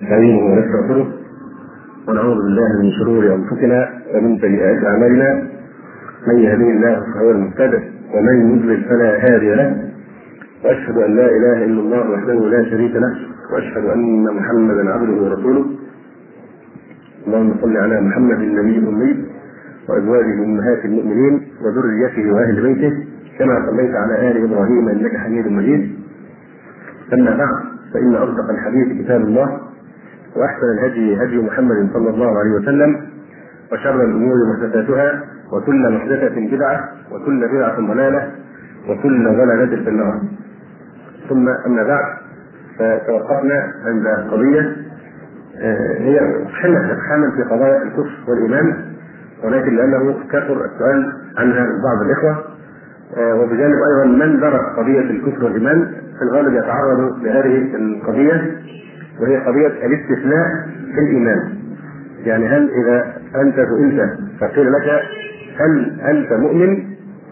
نستعينه ونستغفره ونعوذ بالله من شرور انفسنا ومن سيئات اعمالنا. من يهديه الله فهو المهتدي ومن يضلل فلا هادي له، واشهد ان لا اله الا الله وحده لا شريك له، واشهد ان محمدا عبده ورسوله. اللهم صل على محمد النبي الامي وازواجه امهات المؤمنين وذريته واهل بيته كما صليت على ال ابراهيم انك حميد مجيد. اما بعد، فان اصدق الحديث كتاب الله، واحسن الهدي هدي محمد صلى الله عليه وسلم، وشر الامور محدثاتها، وكل محدثه بدعه، وكل بدعه ضلاله، وكل ضلاله في النار. ثم اما بعد، فتوقفنا عند قضيه هي تتحمل في قضايا الكفر والايمان، ولكن لانه كثر السؤال عنها من بعض الاخوه، وبجانب ايضا من درس قضيه الكفر والايمان في الغالب يتعرض لهذه القضيه، وهي قضيه الاستثناء في الايمان. يعني هل اذا انت سئلت فقيل لك هل انت مؤمن،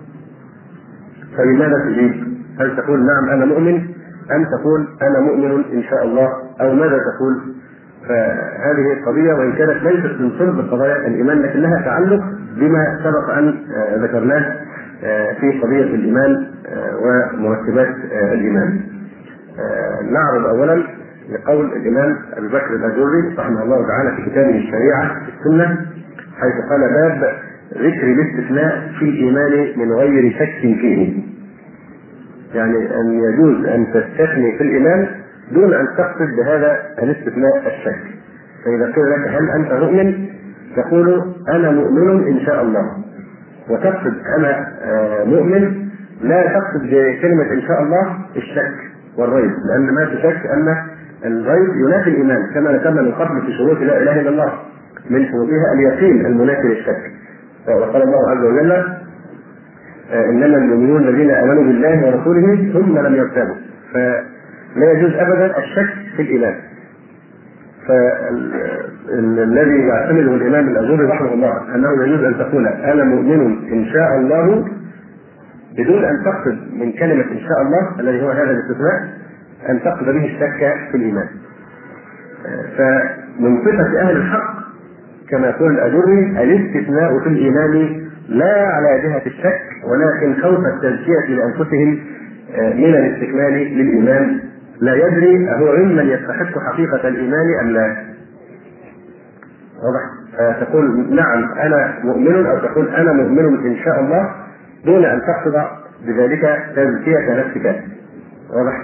فلماذا تجيب؟ هل تقول نعم انا مؤمن، ام تقول انا مؤمن ان شاء الله، او ماذا تقول؟ فهذه القضيه وان كانت ليست من صلب قضايا الايمان، لكن لها تعلق بما سبق ان ذكرناه في قضيه الايمان ومرتبات الايمان. نعرض اولا لقول الامام ابي بكر الاجري رحمه الله تعالى في كتابه الشريعه في السنه، حيث قال: باب ذكر الاستثناء في الايمان من غير شك فيه. يعني ان يجوز ان تستثني في الايمان دون ان تقصد بهذا الاستثناء الشك. فاذا قيل لك هل انت مؤمن، تقول انا مؤمن ان شاء الله، وتقصد انا مؤمن، لا تقصد بكلمه ان شاء الله الشك والريب، لان ما في شك ان الريب ينافي الايمان، كما ذكرنا من قبل في شروط لا اله الا الله من شروطها اليقين المنافي للشك. وقال الله عز وجل: انما المؤمنون الذين امنوا بالله ورسوله ثم لم يرتابوا. فلا يجوز ابدا الشك في الايمان. فالذي يعتمده الامام الاجري رحمه الله انه يجوز ان تقول انا مؤمن ان شاء الله بدون ان تقصد من كلمه ان شاء الله الذي هو هذا الاستثناء ان تقصد به الشك في الايمان. فمن صفه اهل الحق كما يقول الاجري الاستثناء في الايمان لا على جهه الشك، ولكن خوف التزكيه لانفسهم من الاستكمال للايمان، لا يدري أهو ممن يستحق حقيقة الإيمان أم لا. واضح؟ تقول نعم أنا مؤمن، أو تقول أنا مؤمن إن شاء الله دون أن تقصد بذلك تزكية نفسك. واضح؟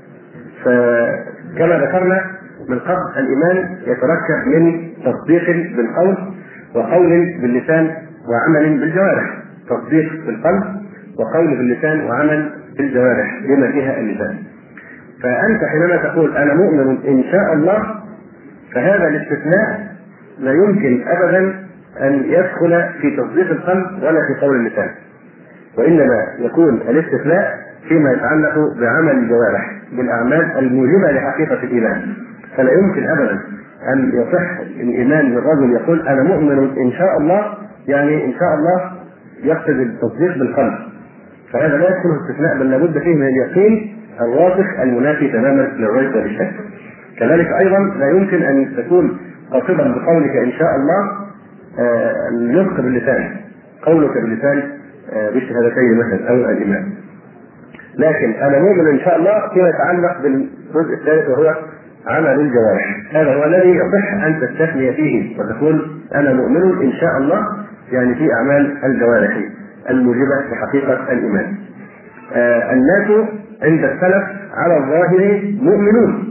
فكما ذكرنا من قبل، الإيمان يتركب من تصديق بالقول، وقول باللسان، وعمل بالجوارح. تصديق بالقلب، وقول باللسان، وعمل بالجوارح بما فيها اللسان. فأنت حينما تقول أنا مؤمن إن شاء الله، فهذا الاستثناء لا يمكن أبدا أن يدخل في تصديق القلب ولا في قول اللسان، وإنما يكون الاستثناء فيما يتعلق بعمل الجوارح بالأعمال الموجبة لحقيقة الإيمان. فلا يمكن أبدا أن يصح الإيمان للرجل يقول أنا مؤمن إن شاء الله، يعني إن شاء الله يقصد التصديق بالقلب، فهذا لا يكون استثناء، بل لابد فيه من اليقين الواثق المنافي تماما للريب بالشك. كذلك ايضا لا يمكن ان تكون قاصدا بقولك ان شاء الله النطق باللسان، قولك باللسان بالشهادتين مثلا او الايمان، لكن انا مؤمن ان شاء الله فيما يتعلق بالجزء الثالث وهو عمل الجوارح. هذا هو الذي يصح ان تستثني فيه وتقول انا مؤمن ان شاء الله، يعني في اعمال الجوارح الموجبه لحقيقه الايمان. الناس عند السلف على الظاهر مؤمنون،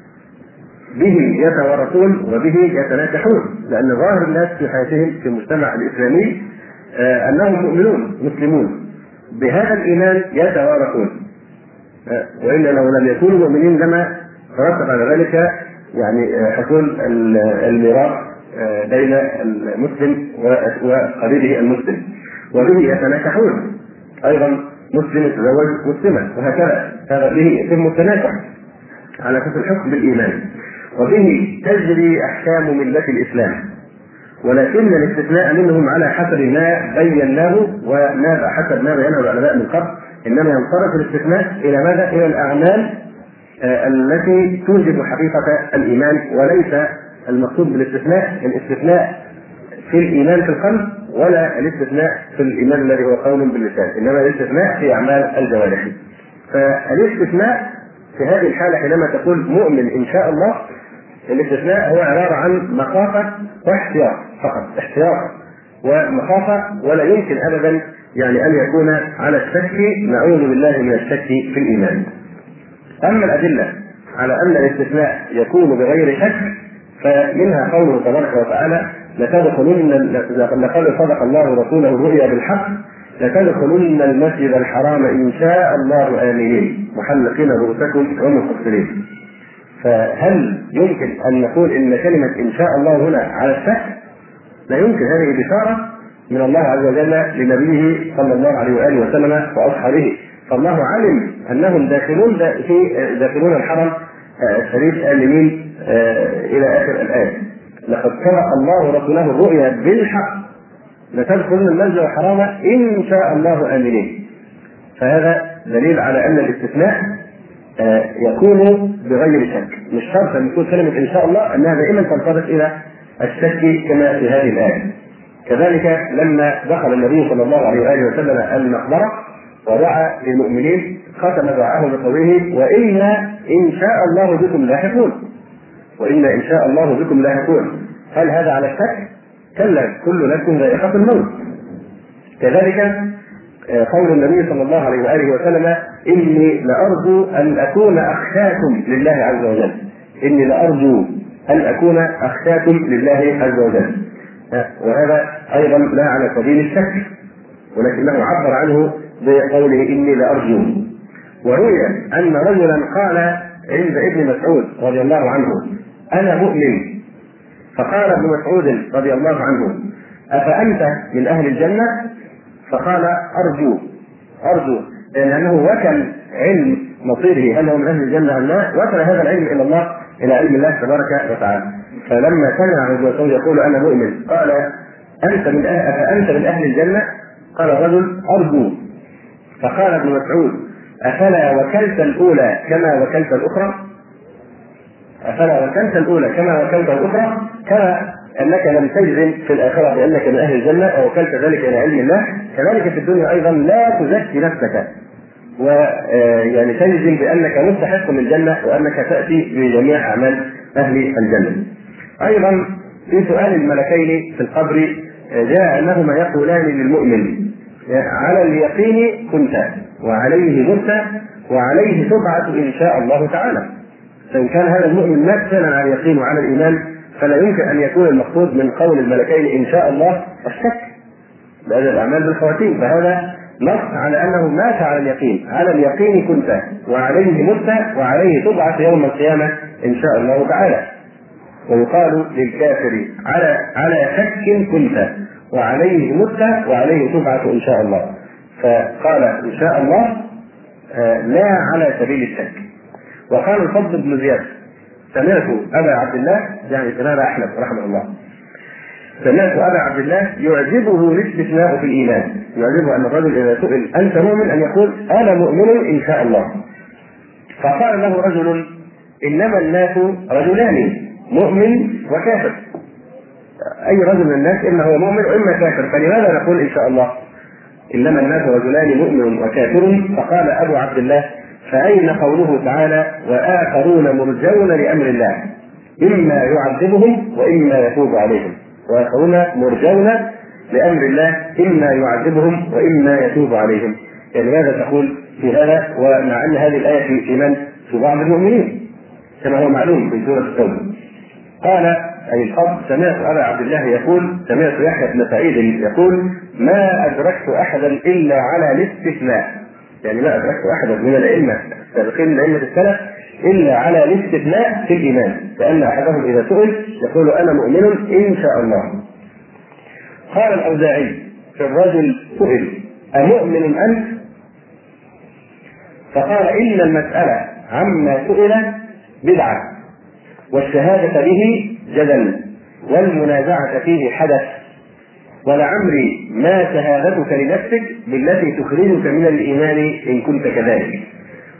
به يتوارثون وبه يتناكحون، لأن ظاهر الناس في حياتهم في المجتمع الإسلامي أنهم مؤمنون مسلمون، بهذا الإيمان يتوارثون، وإلا لو لم يكونوا مؤمنين لما ترتب على ذلك يعني حصول الميراث بين المسلم وقريبه المسلم. وبه يتناكحون أيضا، مسلم يتزوج مسلمة، وهكذا هذا به يتم التناكح على اساس الحكم بالايمان. وبه تجري احكام مله الاسلام، ولكن الاستثناء منهم على حسب ما بيناه حسب ما بينه العلماء من قبل، انما ينصرف الاستثناء الى ماذا؟ الى الاعمال التي توجب حقيقة الإيمان، وليس المقصود بالاستثناء الاستثناء في الإيمان في القلب، ولا الاستثناء في الإيمان الذي هو قول باللسان، إنما الاستثناء في أعمال الجوارح. فالاستثناء في هذه الحالة حينما تقول مؤمن إن شاء الله، الاستثناء هو عبارة عن مخافة واحتياط فقط، احتياط ومخافة، ولا يمكن أبدا يعني أن يكون على الشك، نعوذ بالله من الشك في الإيمان. أما الأدلة على أن الاستثناء يكون بغير شك فمنها قوله تبارك وتعالى: لقد صدق الله رسوله الرؤيا بالحق لتدخلن المسجد الحرام إن شاء الله آمنين محلقين رؤوسكم ومقصرين. فهل يمكن أن نقول إن كلمة إن شاء الله هنا على الشك؟ لا يمكن. هذه بشارة من الله عز وجل لنبيه صلى الله عليه وآله وسلم وأصحابه، فالله علم أنهم داخلون الحرم الشريف آمنين إلى آخر الآية. لقد صدق الله رسوله الرؤيا بالحق لتدخلن المسجد الحرام إن شاء الله آمنين. فهذا دليل على أن الاستثناء يكون بغير شك، مش شرط أن يكون كلمة إن شاء الله أنها دائما تنطبق إلى الشك كما في هذه الآية. كذلك لما دخل النبي صلى الله عليه وآله وسلم المقبرة ودعا للمؤمنين ختم دعاه بقوله: وإنا إن شاء الله بكم لاحقون. وإنا إن شاء الله بكم لاحقون. هل هذا على الشك؟ كلا، كل نفس ذائقة الموت. كذلك قول النبي صلى الله عليه وآله وسلم: إني لأرجو أن أكون أخشاكم لله عز وجل. إني لأرجو أن أكون أخشاكم لله عز وجل. وهذا أيضا لا على سبيل الشك، ولكنه عبر عنه بقوله إني لأرجو. وروي أن رجلا قال عند ابن مسعود رضي الله عنه: أنا مؤمن. فقال ابن مسعود رضي الله عنه: أفأنت من أهل الجنة؟ فقال: أرجو، لأنه وكل علم مصيره هل هو من أهل الجنة أم لا، وكل هذا العلم إلى الله، إلى علم الله تبارك وتعالى. فلما سمع ابن مسعود يقول أنا مؤمن قال: أفأنت من أهل الجنة؟ قال الرجل: أرجو. فقال ابن مسعود: أفلا وكلت الأولى كما وكلت الأخرى؟ أفلا وكلت الأولى كما وكلت الأخرى، كما أنك لم تجزم في الآخرة بأنك من أهل الجنة ووكلت ذلك إلى علم الله، كذلك في الدنيا أيضا لا تزكي نفسك ويعني تجزم بأنك مستحق للجنة وأنك تأتي بجميع أعمال أهل الجنة. أيضا في سؤال الملكين في القبر جاء أنهما يقولان للمؤمن: على اليقين كنت وعليه مت وعليه تبعث إن شاء الله تعالى. فإن كان هذا المؤمن مات فعلا على اليقين وعلى الإيمان، فلا يمكن أن يكون المقصود من قول الملكين إن شاء الله الشك بهذه الأعمال بالخواتيم، فهذا نص على أنه مات على اليقين. على اليقين كنت وعليه مت وعليه تبعث يوم القيامة إن شاء الله تعالى. ويقال للكافر: على شك كنت وعليه مت وعليه تبعث إن شاء الله. فقال إن شاء الله لا على سبيل الشك. وقال الفضل بن زياد: سمعت أبا عبد الله، يعني الإمام أحمد رحمه الله، سمعت أبا عبد الله يعجبه الاستثناء في الإيمان، يعجبه أن الرجل إذا سئل أنت مؤمن أن يقول أنا مؤمن إن شاء الله. فقال له رجل: إنما الناس رجلان، مؤمن وكافر. أي رجل من الناس إما هو مؤمن وإما كافر، فلماذا نقول إن شاء الله؟ إنما الناس رجلان، مؤمن وكافر. فقال أبو عبد الله: فأين قوله تعالى: وآخرون مرجون لأمر الله إما يعذبهم وإما يتوب عليهم؟ وآخرون مرجون لأمر الله إما يعذبهم وإما يتوب عليهم. يعني ماذا تقول في هذا؟ ومع أن هذه الآية في من؟ في بعض المؤمنين كما هو معلوم في سورة التوبة. قال أي الفضل: سمعت أبا عبد الله يقول، سمعت يحيى بن سعيد يقول: ما أدركت أحدا إلا على الاستثناء. يعني ما أدركت أحدا من الأئمة السابقين من أئمة السلف إلا على الاستثناء في الإيمان، فأن أحدهم إذا سئل يقول أنا مؤمن إن شاء الله. قال الأوزاعي في الرجل سئل: أمؤمن أنت؟ فقال: إن المسألة عما سئل بدعة، والشهادة به جدل، والمنازعة فيه حدث، ولعمري ما شهادتك لنفسك بالتي تخرجك من الإيمان إن كنت كذلك.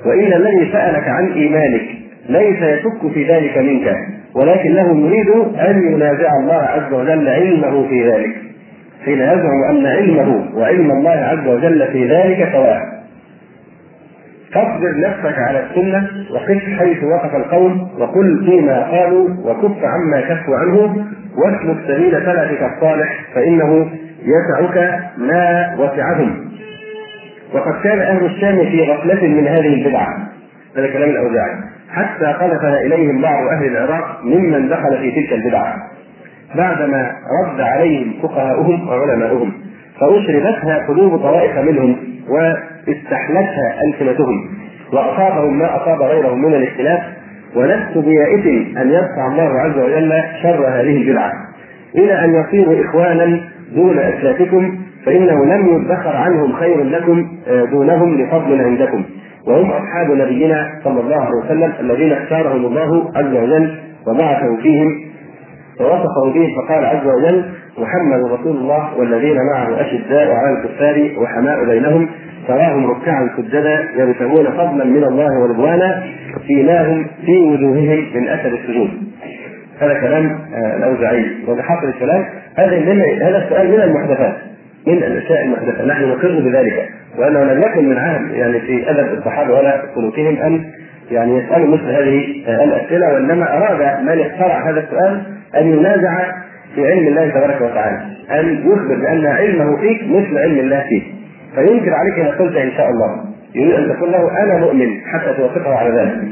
وإن الذي سألك عن إيمانك ليس يشك في ذلك منك، ولكنه يريد أن ينازع الله عز وجل علمه في ذلك، حين يزعم أن علمه وعلم الله عز وجل في ذلك سواء. فاصبر نفسك على السنة وقف حيث وقف القوم، وقل فيما قالوا وكف عما كفوا عنه، واسلك سبيل سلفك الصالح فإنه يسعك ما وسعهم. وقد كان أهل الشام في غفلة من هذه البدعة، هذا كلام الأوزاعي، حتى قذفنا إليهم بعض أهل العراق ممن دخل في تلك البدعة بعدما رد عليهم فقهاؤهم وعلماؤهم، فأشربتها قلوب طوائف منهم واستحلتها ألسنتهم، وأصابهم ما أصاب غيرهم من الاختلاف. ولست بيائس أن يدفع الله عز وجل شر هذه البدعة إلى أن يصيروا إخوانا دون أسلافكم، فإنه لم يدخر عنهم خير لكم دونهم لفضل عندكم، وهم أصحاب نبينا صلى الله عليه وسلم الذين اختارهم الله عز وجل وبعثه فيهم ووصفه به، فقال عز وجل: محمد رسول الله والذين معه أشداء على الكفار وحماء بينهم تراهم ركعا سجدا يبتغون فضلا من الله ورضوانا سيماهم في وجوههم من أثر السجود. هذا كلام الأوزاعي. وبحصر الكلام هذا السؤال من المحدثات، من الأشياء المحدثة، نحن نقر بذلك، وأنه لم يكن من عهد يعني في أدب الصحابة ولا سلوكهم أن يعني يسألوا مثل هذه الأسئلة، وإنما أراد من اخترع هذا السؤال أن ينازع في علم الله تبارك وتعالى، أن يخبر بأن علمه فيك مثل علم الله فيك، فينكر عليك ما قلت إن شاء الله، يريد أن تقول له أنا مؤمن حتى توافقه على ذلك،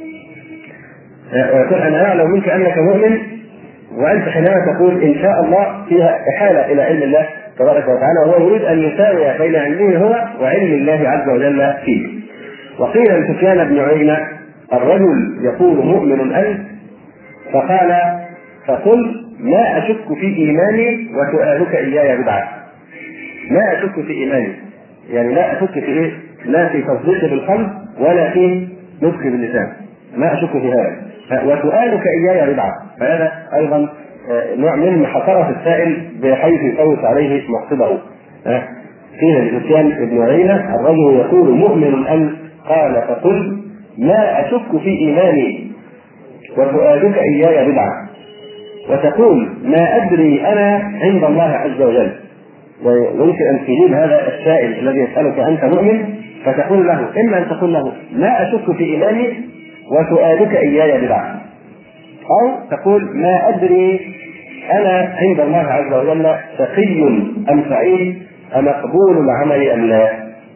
ويقول أنا أعلم منك أنك مؤمن، وأنت حينما تقول إن شاء الله فيها إحالة إلى علم الله تبارك وتعالى، وهو يريد أن يساوي بين علمه هو وعلم الله عز وجل فيه. وقيل لسفيان بن عيينة: الرجل يقول مؤمن أنت؟ فقال: فقل ما أشك في إيماني وسؤالك إياي بدعة. ما أشك في إيماني يعني لا أشك في إيه؟ لا في تصديق بالقلب ولا في نطق باللسان، ما أشك في هذا، وسؤالك إياي بدعة. فهذا أيضا نوع من محاصرة السائل بحيث يفوت عليه مقصده. قيل لسفيان بن عيينة: الرجل يقول مؤمن أنت؟ قال: فقل ما أشك في إيماني وسؤالك إياي بدعة. وتقول ما أدري أنا عند الله عز وجل. ويمكن أن تجيب هذا السائل الذي يسألك أنت مؤمن، فتقول له إما أن تقول له ما أشك في إيماني وسؤالك إياي بدعة، أو تقول ما أدري أنا عند الله عز وجل شقي أم سعيد، أمقبول العمل أم لا.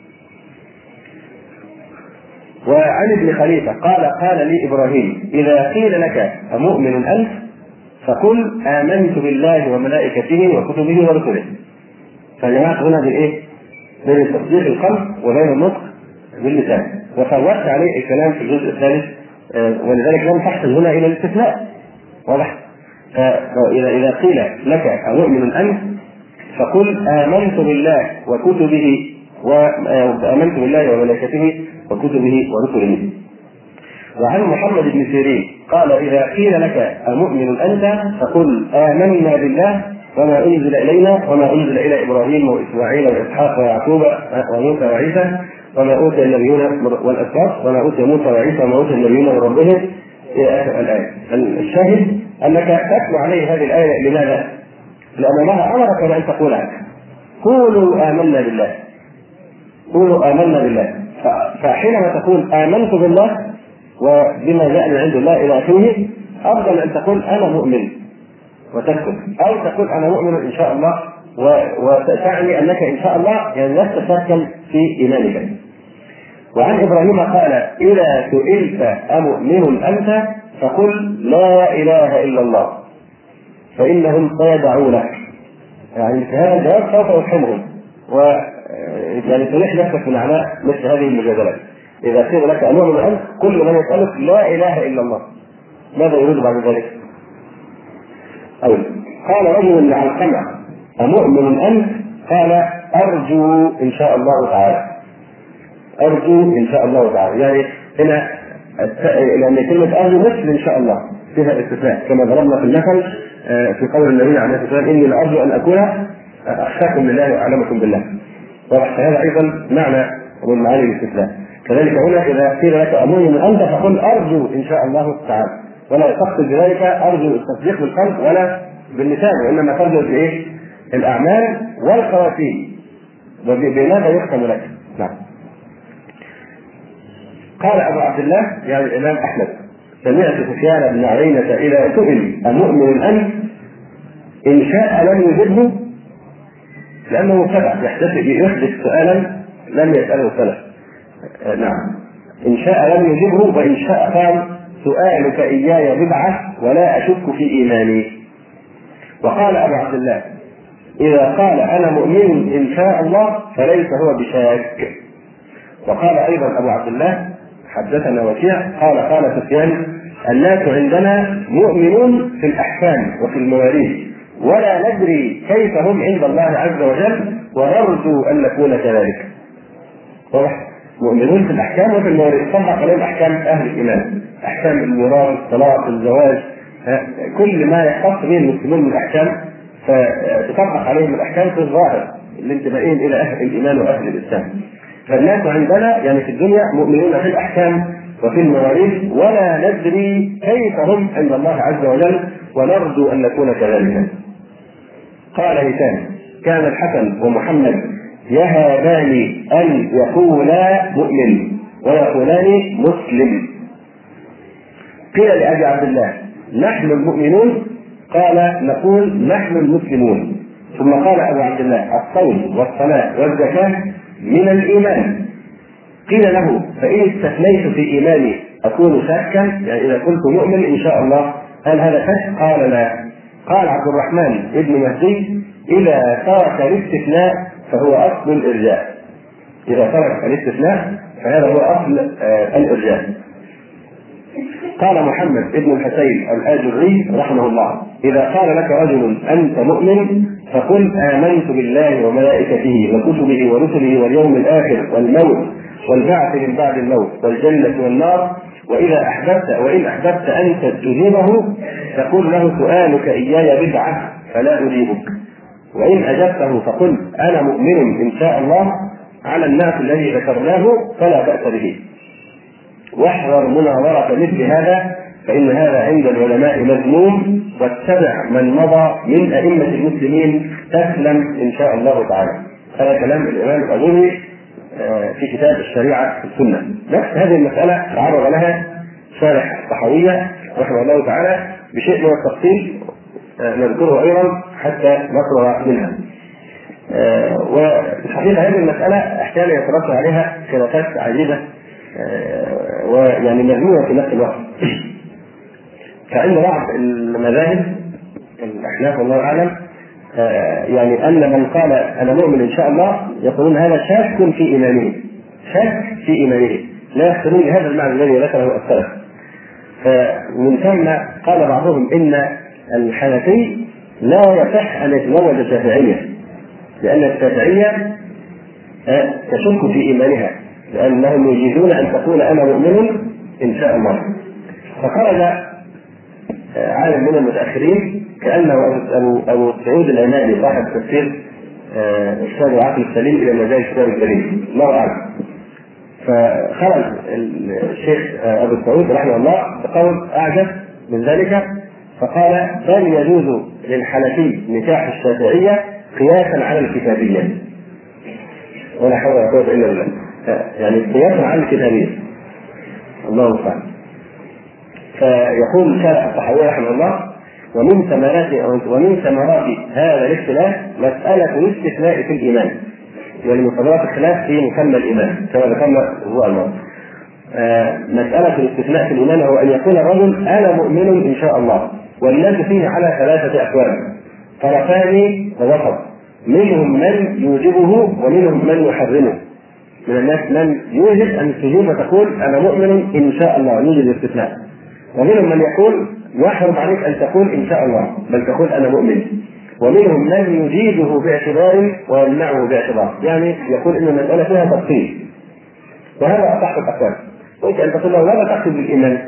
وعن ابن خليفة قال لي إبراهيم: إذا قيل لك أمؤمن أنت؟ فقل آمنت بالله وملائكته وكتبه ورسله. فجمعت هنا بالإيه؟ بين تصديق القلب وبين النطق باللسان، وفوت عليه الكلام في الجزء الثالث، ولذلك لم تحصل هنا إلى الاستثناء. واضح؟ إذا قيل لك أمؤمن أنت؟ فقل آمنت بالله وكتبه وآمنت بالله وملائكته وكتبه ورسله. وعن محمد بن سيرين قال: إذا قيل لك أمؤمن أنت؟ فقل آمنا بالله وما أنزل إلينا وما أنزل إلى إبراهيم وإسماعيل وإسحاق ويعقوب وموسى وعيسى وما أوتي النبيون والأسباط وما أوتي موسى وعيسى وما أوتي النبيون من ربهم إلى آخر الآية. الشاهد أنك تتلو عليه هذه الآية. لماذا؟ لأن الله أمرك بأن تقولها. قولوا آمنا بالله، قولوا آمنا بالله. فحينما تقول آمنت بالله وبما جاء من عند الله إلى آخره، أفضل أن تقول أنا مؤمن وتسكت، أو تقول أنا مؤمن إن شاء الله، وتعني أنك إن شاء الله يعني لا تتشكل في إيمانك. وعن إبراهيم قال: إذا سئلت أمؤمن أنت؟ فقل لا إله إلا الله فإنهم سيدعونك. يعني هذا الجواب سوف يفهمهم، ويعني تلح نفسك من أعماء مثل هذه المجادلات. إذا قيل لك أمؤمن أنت؟ كل من يسألك لا إله إلا الله، ماذا يريد بعد ذلك؟ قال رجل لعلقمة: أمؤمن أنت؟ قال: أرجو إن شاء الله تعالى. أرجو إن شاء الله تعالى، يعني هنا لأن كلمة أرجو مثل إن شاء الله فيها استثناء، كما ضربنا في المثل في قول النبي عليه الصلاة والسلام: إني لأرجو أن أكون أخشاكم لله وأعلمكم بالله. وهذا أيضا معنى ومن معاني الاستثناء. كذلك هنا إذا قيل لك أمرني من أنت فقل أرجو إن شاء الله تعالى، ولا تقصد بذلك أرجو التصديق بالقلب ولا باللسان، وإنما ترجو بإيه؟ الأعمال والخواتيم، وبماذا يختم لك. نعم. قال أبو عبد الله يعني الإمام أحمد: سمعت سفيان بن عيينة إذا سئل أمؤمن أنت إن شاء لم يجبه، لأنه مبتدع يحدث سؤالا لم يسأله سلف. نعم. إن شاء لم يجبه، وإن شاء قال: سؤالك إياي بدعة ولا أشك في إيماني. وقال أبو عبد الله: إذا قال أنا مؤمن إن شاء الله فليس هو بشاك. وقال أيضا أبو عبد الله: حدثنا وكيع قال سفيان: الناس عندنا مؤمنون في الأحكام وفي المواريث، ولا ندري كيف هم عند الله عز وجل، ونرجو أن نكون كذلك. واضح؟ مؤمنون في الأحكام وفي المواريث، طبق عليهم أحكام أهل الإيمان، أحكام الميراث، الطلاق، الزواج، كل ما يختص به المسلمين من الأحكام فتطبق عليهم الأحكام في الظاهر الانتمائيين إلى أهل الإيمان وأهل الإسلام. فالناس عندنا يعني في الدنيا مؤمنون في الأحكام وفي المواريث، ولا ندري كيف هم عند الله عز وجل، ونرجو أن نكون كذلك. قال هشام: كان الحسن ومحمد يهابان أن يقولا مؤمن ويقولان مسلم. قيل لأبي عبد الله: نحن المؤمنون؟ قال: نقول نحن المسلمون. ثم قال أبو عبد الله: الصوم والصلاة والزكاة من الإيمان. قيل له: فإن استثنيت في إيماني أكون شاكا؟ يعني إذا كنت مؤمن إن شاء الله هل هذا شك؟ قال: لا. قال عبد الرحمن ابن مهدي: إذا ترك الاستثناء فهو أصل الإرجاء. إذا ترك الاستثناء فهذا هو أصل الإرجاء. قال محمد ابن الحسين الآجري رحمه الله: إذا قال لك رجل أنت مؤمن فقل آمنت بالله وملائكته وكتبه ورسله واليوم الآخر والموت والبعث من بعد الموت والجنة والنار. وإن أحببت أن تجيبه تقول له: سؤالك إياي بدعة فلا أجيبك. وإن أجبته فقل: أنا مؤمن إن شاء الله على الناس الذي ذكرناه فلا بأس به. واحذر مناظرة مثل هذا فإن هذا عند العلماء مذموم، واتبع من مضى من أئمة المسلمين تسلم إن شاء الله تعالى. هذا كلام الإمام الأجوري في كتاب الشريعة في السنة. نفس هذه المسألة تعرض لها شارح الطحاوية رحمه الله تعالى بشيء من التفصيل نذكره أيضا حتى نفرغ منها. وحقيقة هذه المسألة أحيانا يترتب عليها خلافات عجيبة ويعني مذمومة في نفس الوقت. فعند بعض المذاهب الأحناف والله أعلم يعني أن من قال أنا مؤمن إن شاء الله يقولون هذا شاك في إيمانه، شاك في إيمانه، لا يحصلون بهذا المعنى الذي ذكره السلف. فمن ثم قال بعضهم إن الحنفي لا يصح أن يتزوج الشافعية، لأن الشافعية تشك في إيمانها، لأنهم يجيزون أن تقول أنا مؤمن إن شاء الله. فخرج عالم من المتأخرين كأنه أبو سعود العنابي صاحب تفسير إرشاد العقل السليم إلى مجال الكتاب الكريم، الله أعلم. فخرج الشيخ أبو سعود رحمه الله بقول أعجب من ذلك، فقال: بل يجوز للحنفي نكاح الشافعية قياسا على الكتابية. ولا حول ولا قوة إلا بالله، يعني قياسا على الكتابية، الله أعلم. فيقول شارح الطحاوي رحمه الله: ومن ثمرات هذا الاختلاف مسألة الاستثناء في الإيمان، يعني من ثمرات الخلاف في مسمى الإيمان كما ذكرنا الأسبوع الماضي. مسألة الاستثناء في الإيمان هو أن يقول الرجل أنا مؤمن إن شاء الله، والناس فيه على ثلاثة أقوال، طرفان ووسط، منهم من يوجبه ومنهم من يحرمه. من الناس من يوجب أن تجيب وتقول أنا مؤمن إن شاء الله، يوجد الاستثناء، ومنهم من يقول يحرم عليك أن تقول إن شاء الله بل تقول أنا مؤمن، ومنهم من يجيبه باعتبار ويمنعه باعتبار، يعني يقول إن المسألة فيها تفصيل. وهذا أصح الأقوال. ممكن أن تقول له ماذا تقصد بالإيمان؟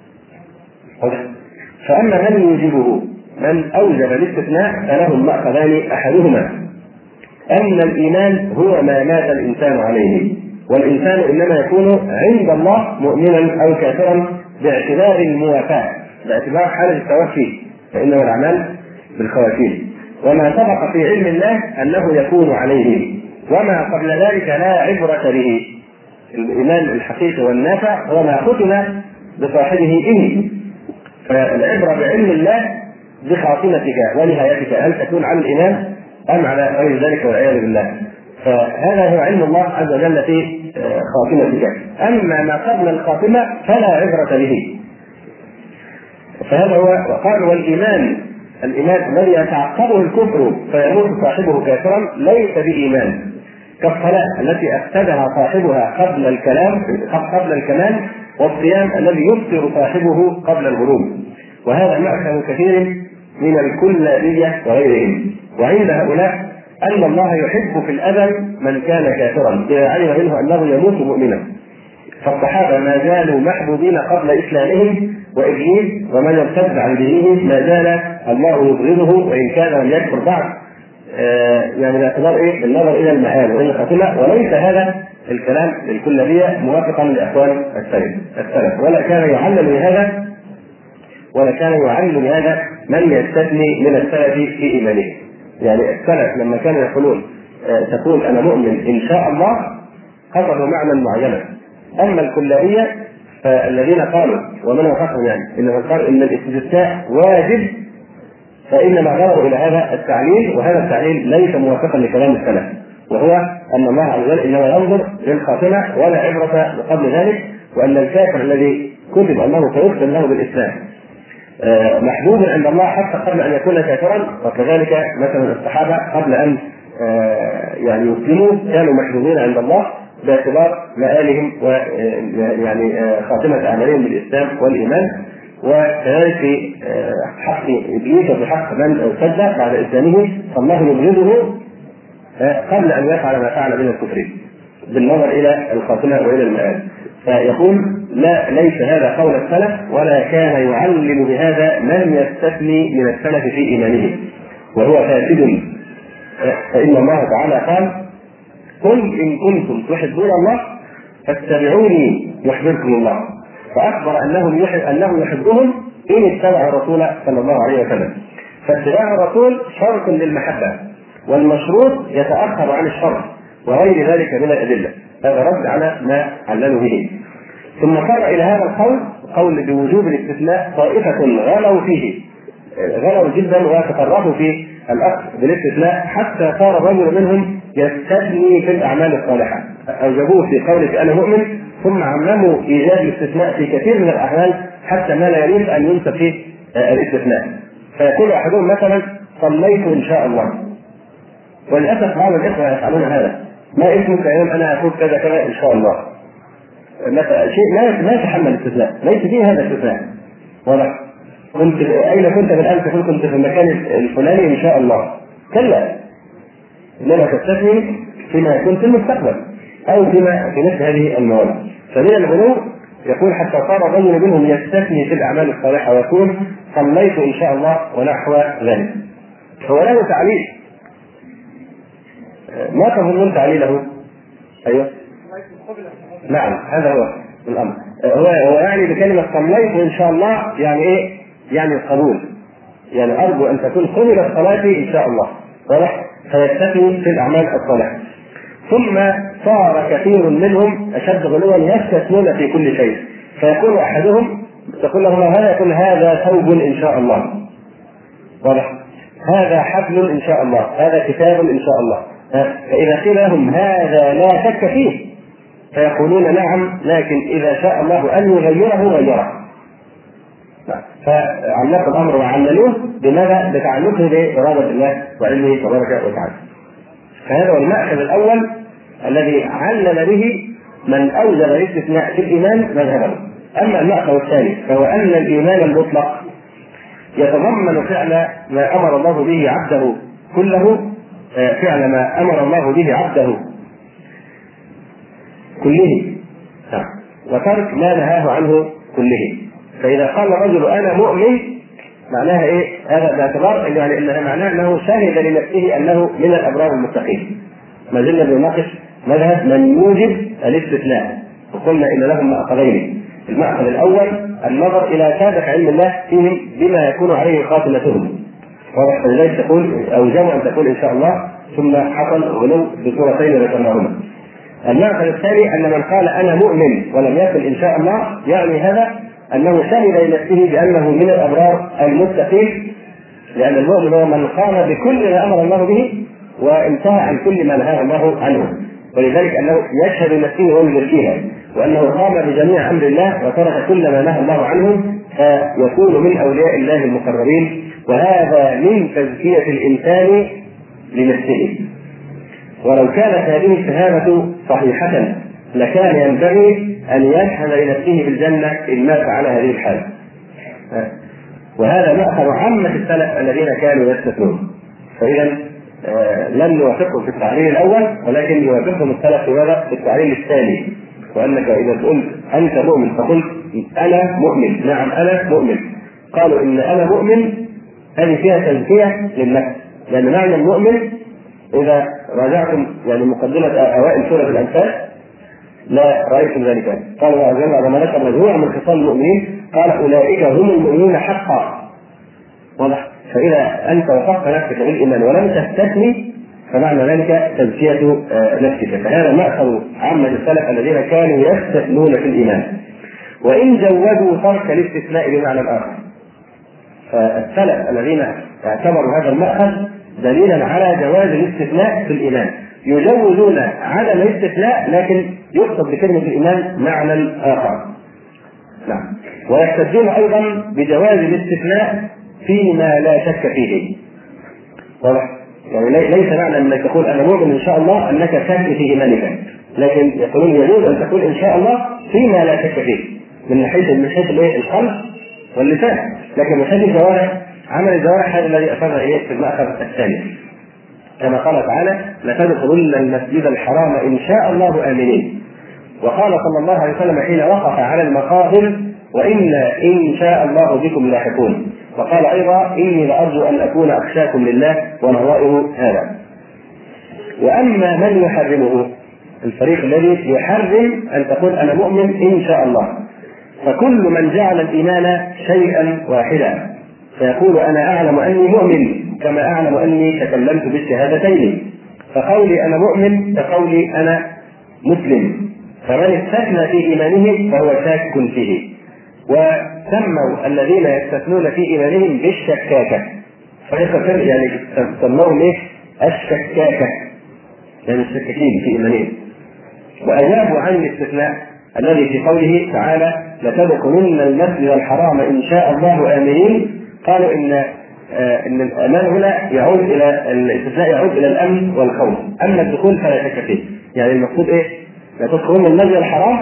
فأما من يوجبه من أوجب الاستثناء فلهم مأخذان: أحدهما أن الإيمان هو ما مات الإنسان عليه، والإنسان إنما يكون عند الله مؤمنا أو كافرا باعتبار الموافاة، باعتبار حال التوفي، فإنما الأعمال بالخواتيم. وما سبق في علم الله أنه يكون عليه، وما قبل ذلك لا عبرة به. الإيمان الحقيقي والنافع هو ما ختم بصاحبه به. فالعبرة بعلم الله بخاتمتك ونهايتك، هل تكون على الإيمان أم على غير ذلك والعياذ بالله. فهذا هو علم الله عز وجل في خاتمتك. أما ما قبل الخاتمة فلا عبرة به. فهذا هو. وقال والإيمان، الإيمان الذي يتعقبه الكفر فيموت صاحبه كافرا ليس بإيمان، كالصلاة التي أفسدها صاحبها قبل الكمال، والصيام الذي يفطر صاحبه قبل الغروب. وهذا مأخذ كثير من الكلابية وغيرهم. وعند هؤلاء أن الله يحب في الأبد من كان كافرا إذا علم منه أنه يموت مؤمنا. فالصحابة ما زالوا محبوبين قبل إسلامهم، وإبليس ومن ارتد عن دينه ما زال الله يبغضه وإن كان لم يكفر بعد، يعني باعتبار النظر إلى المآل وإلى الخاتمة. وليس هذا الكلام الكلابية موافقا لأقوال السلف، ولا كان يعلم بهذا من يستثني من السلف في إيمانه. يعني السلف لما كانوا يقولون تقول أنا مؤمن إن شاء الله قصدوا معنى معينا. أما الكلابية فالذين قالوا ومن وافقهم إنما قال إن الاستثناء واجب، فإنما غيروا إلى هذا التعليل، وهذا التعليل ليس موافقا لكلام السلف، وهو أن الله عز وجل إنما ينظر للخاتمة ولا عبرة قبل ذلك، وأن الكافر الذي كتب أنه سيختم له بالإسلام محبوب عند الله حتى قبل أن يكون كافرا. وكذلك مثلا الصحابة قبل أن يسلموا كانوا محبوبين عند الله باعتبار مآلهم ويعني خاتمة أعمالهم بالإسلام والإيمان. وكذلك في حق إبليس وفي حق من ارتد بعد إسلامه فالله يبغضه قبل أن يفعل ما فعل من الكفر بالنظر إلى الخاتمة وإلى المآل. فيقول لا، ليس هذا قول السلف، ولا كان يعلم بهذا من يستثني من السلف في إيمانه وهو فاسد. فإن الله تعالى قال قل إن كنتم تحبون الله فاتبعوني يحببكم الله، فأخبر أنه يحبهم إن اتبع الرسول صلى الله عليه وسلم. فاتباع الرسول شرط للمحبة، والمشروط يتأخر عن الشرط وغير ذلك من الأدلة. هذا رد على ما عللوا به. ثم قال إلى هذا قول بوجوب الاستثناء طائفة غلوا جدا وتطرفوا في الأخذ بالاستثناء حتى صار رجل منهم يستثني في الأعمال الصالحة. أوجبوه في قولك أنا مؤمن، ثم عمموا إيجاد الاستثناء في كثير من الأعمال حتى ما لا يريد أن ينسب فيه الاستثناء. فيقول أحدهم مثلا صليت إن شاء الله، وللأسف بعض الإخوة يفعلون هذا. ما اسمك يوم أنا أقول كذا كذا إن شاء الله، شيء لا يتحمل الاستثناء، ليس فيه هذا الاستثناء. واضح؟ أين كنت بالأمس؟ كنت في المكان الفلاني إن شاء الله. كلا، إنما تستثني فيما يكون في المستقبل أو فيما في نفس هذه المواد. فمن الغلو يقول حتى صار رجل منهم يستثني في الأعمال الصالحة ويقول صليت إن شاء الله ونحو ذلك. هو له تعليل، ما تظنون تعليله؟ أيوه نعم، هذا هو الأمر. هو يعني بكلمة صليت إن شاء الله يعني إيه؟ يعني القبول، يعني أرجو أن تكون قبلت صلاتي إن شاء الله. واضح؟ فيستثني في الأعمال الصالحة. ثم صار كثير منهم أشد غلوا يستثنون في كل شيء. فيقول أحدهم تقول له هذا، يقول هذا ثوب إن شاء الله. واضح؟ هذا حبل إن شاء الله، هذا كتاب إن شاء الله. فإذا قيل لهم هذا لا شك فيه فيقولون نعم، لكن إذا شاء الله أن يغيره غيره. فعلق الأمر وعللوه بماذا؟ بتعلقه بإرادة الله وعلمه تبارك وتعالى. فهذا هو المأخذ الأول الذي علل به من أوجب الاستثناء في الإيمان مذهبه. أما المأخذ الثاني فهو أن الإيمان المطلق يتضمن فعل ما أمر الله به عبده كله، فعل ما أمر الله به عبده كله وترك ما نهاه عنه كله. فإذا قال الرجل أنا مؤمن معناها إيه؟ هذا باعتبار يعني إنها معناه أنه شهد لنفسه أنه من الأبرار المتقين. ما زلنا بنناقش مذهب من يوجب الاستثناء، وقلنا إن لهم مأخذين. المأخذ الأول النظر إلى سابق علم الله فيهم بما يكون عليه خاتمتهم، ولذلك تقول أوجبوا أن تقول إن شاء الله ثم حصل غلو بصورتين ذكرناهما. المأخذ الثاني أن من قال أنا مؤمن ولم يكن إن شاء الله، يعني هذا أنه شهد لنفسه بأنه من الأبرار المتقين، لأن المؤمن هو من قام بكل ما أمر الله به وانتهى عن كل ما نهى الله عنه، ولذلك أنه يشهد لنفسه ويزكيها، وأنه قام بجميع أمر الله وترك كل ما نهى الله عنه، فيكون من أولياء الله المقربين. وهذا من تزكية الإنسان لنفسه. ولو كانت هذه الشهادة صحيحة لكان ينبغي أن يشهد لنفسه بالجنة إن مات على هذه الحال. وهذا مأخذ عامة السلف الذين كانوا يستثنون. فإذا لم نوافقهم في التعليل الأول، ولكن يوافقهم السلف في التعليل الثاني، وأنك إذا قلت أنت مؤمن فقلت أنا مؤمن، نعم أنا مؤمن، قالوا إن أنا مؤمن هذه فيها تزكية للنفس، لأن معنى المؤمن إذا راجعتم يعني مقدمة أوائل سورة الأنفال لا رأيتم ذلك. قال الله عز وجل لما ذكر مجموعة من خصال المؤمنين قال أولئك هم المؤمنون حقا. واضح؟ فإذا أنت وصفت نفسك بالإيمان ولم تستثني فمعنى ذلك تزكية نفسك. فهذا مأخذ عامة السلف الذين كانوا يستثنون في الإيمان، وإن جودوا ترك الاستثناء بمعنى آخر. فالسلف الذين اعتبروا هذا المأخذ دليلا على جواز الاستثناء في الإيمان يجوزون عدم الاستثناء، لكن يقصد بكلمة الإيمان معنى آخر. نعم. ويحتجون أيضا بجواز الاستثناء فيما لا شك فيه. واضح؟ يعني ليس معنى أنك تقول أنا مؤمن إن شاء الله أنك شك في إيمانك، لكن يقولون يجوز أن تقول إن شاء الله فيما لا شك فيه من حيث القلب واللسان، لكن من حيث الجوارح عمل الجوارح هذا الذي أخذ في المأخذ الثاني، كما قال تعالى لتدخلن المسجد الحرام إن شاء الله آمنين. وقال صلى الله عليه وسلم حين وقف على المقابر وإنا إن شاء الله بكم لاحقون. وقال أيضا إني لأرجو أن أكون أخشاكم لله ونظائر هذا. وأما من يحرمه الفريق الذي يحرم أن تقول أنا مؤمن إن شاء الله، فكل من جعل الإيمان شيئا واحدا فيقول أنا أعلم أني مؤمن كما أعلم أني تكلمت بالشهادتين، فقولي أنا مؤمن كقولي أنا مسلم، فمن استثنى في إيمانه فهو شاك فيه. وسموا الذين يستثنون في إيمانهم بالشكاكة، يعني سموهم إيه؟ الشكاكة، يعني الشكاكين في إيمانهم. وأجابوا عن الاستثناء الذي في قوله تعالى لتدخلن المسجد الحرام إن شاء الله آمنين، قالوا إن الأمان هنا يعود إلى الاستثناء يعود إلى الأمن والخوف، أما الدخول فلا شك فيه. يعني المقصود إيه؟ لتدخلن المسجد الحرام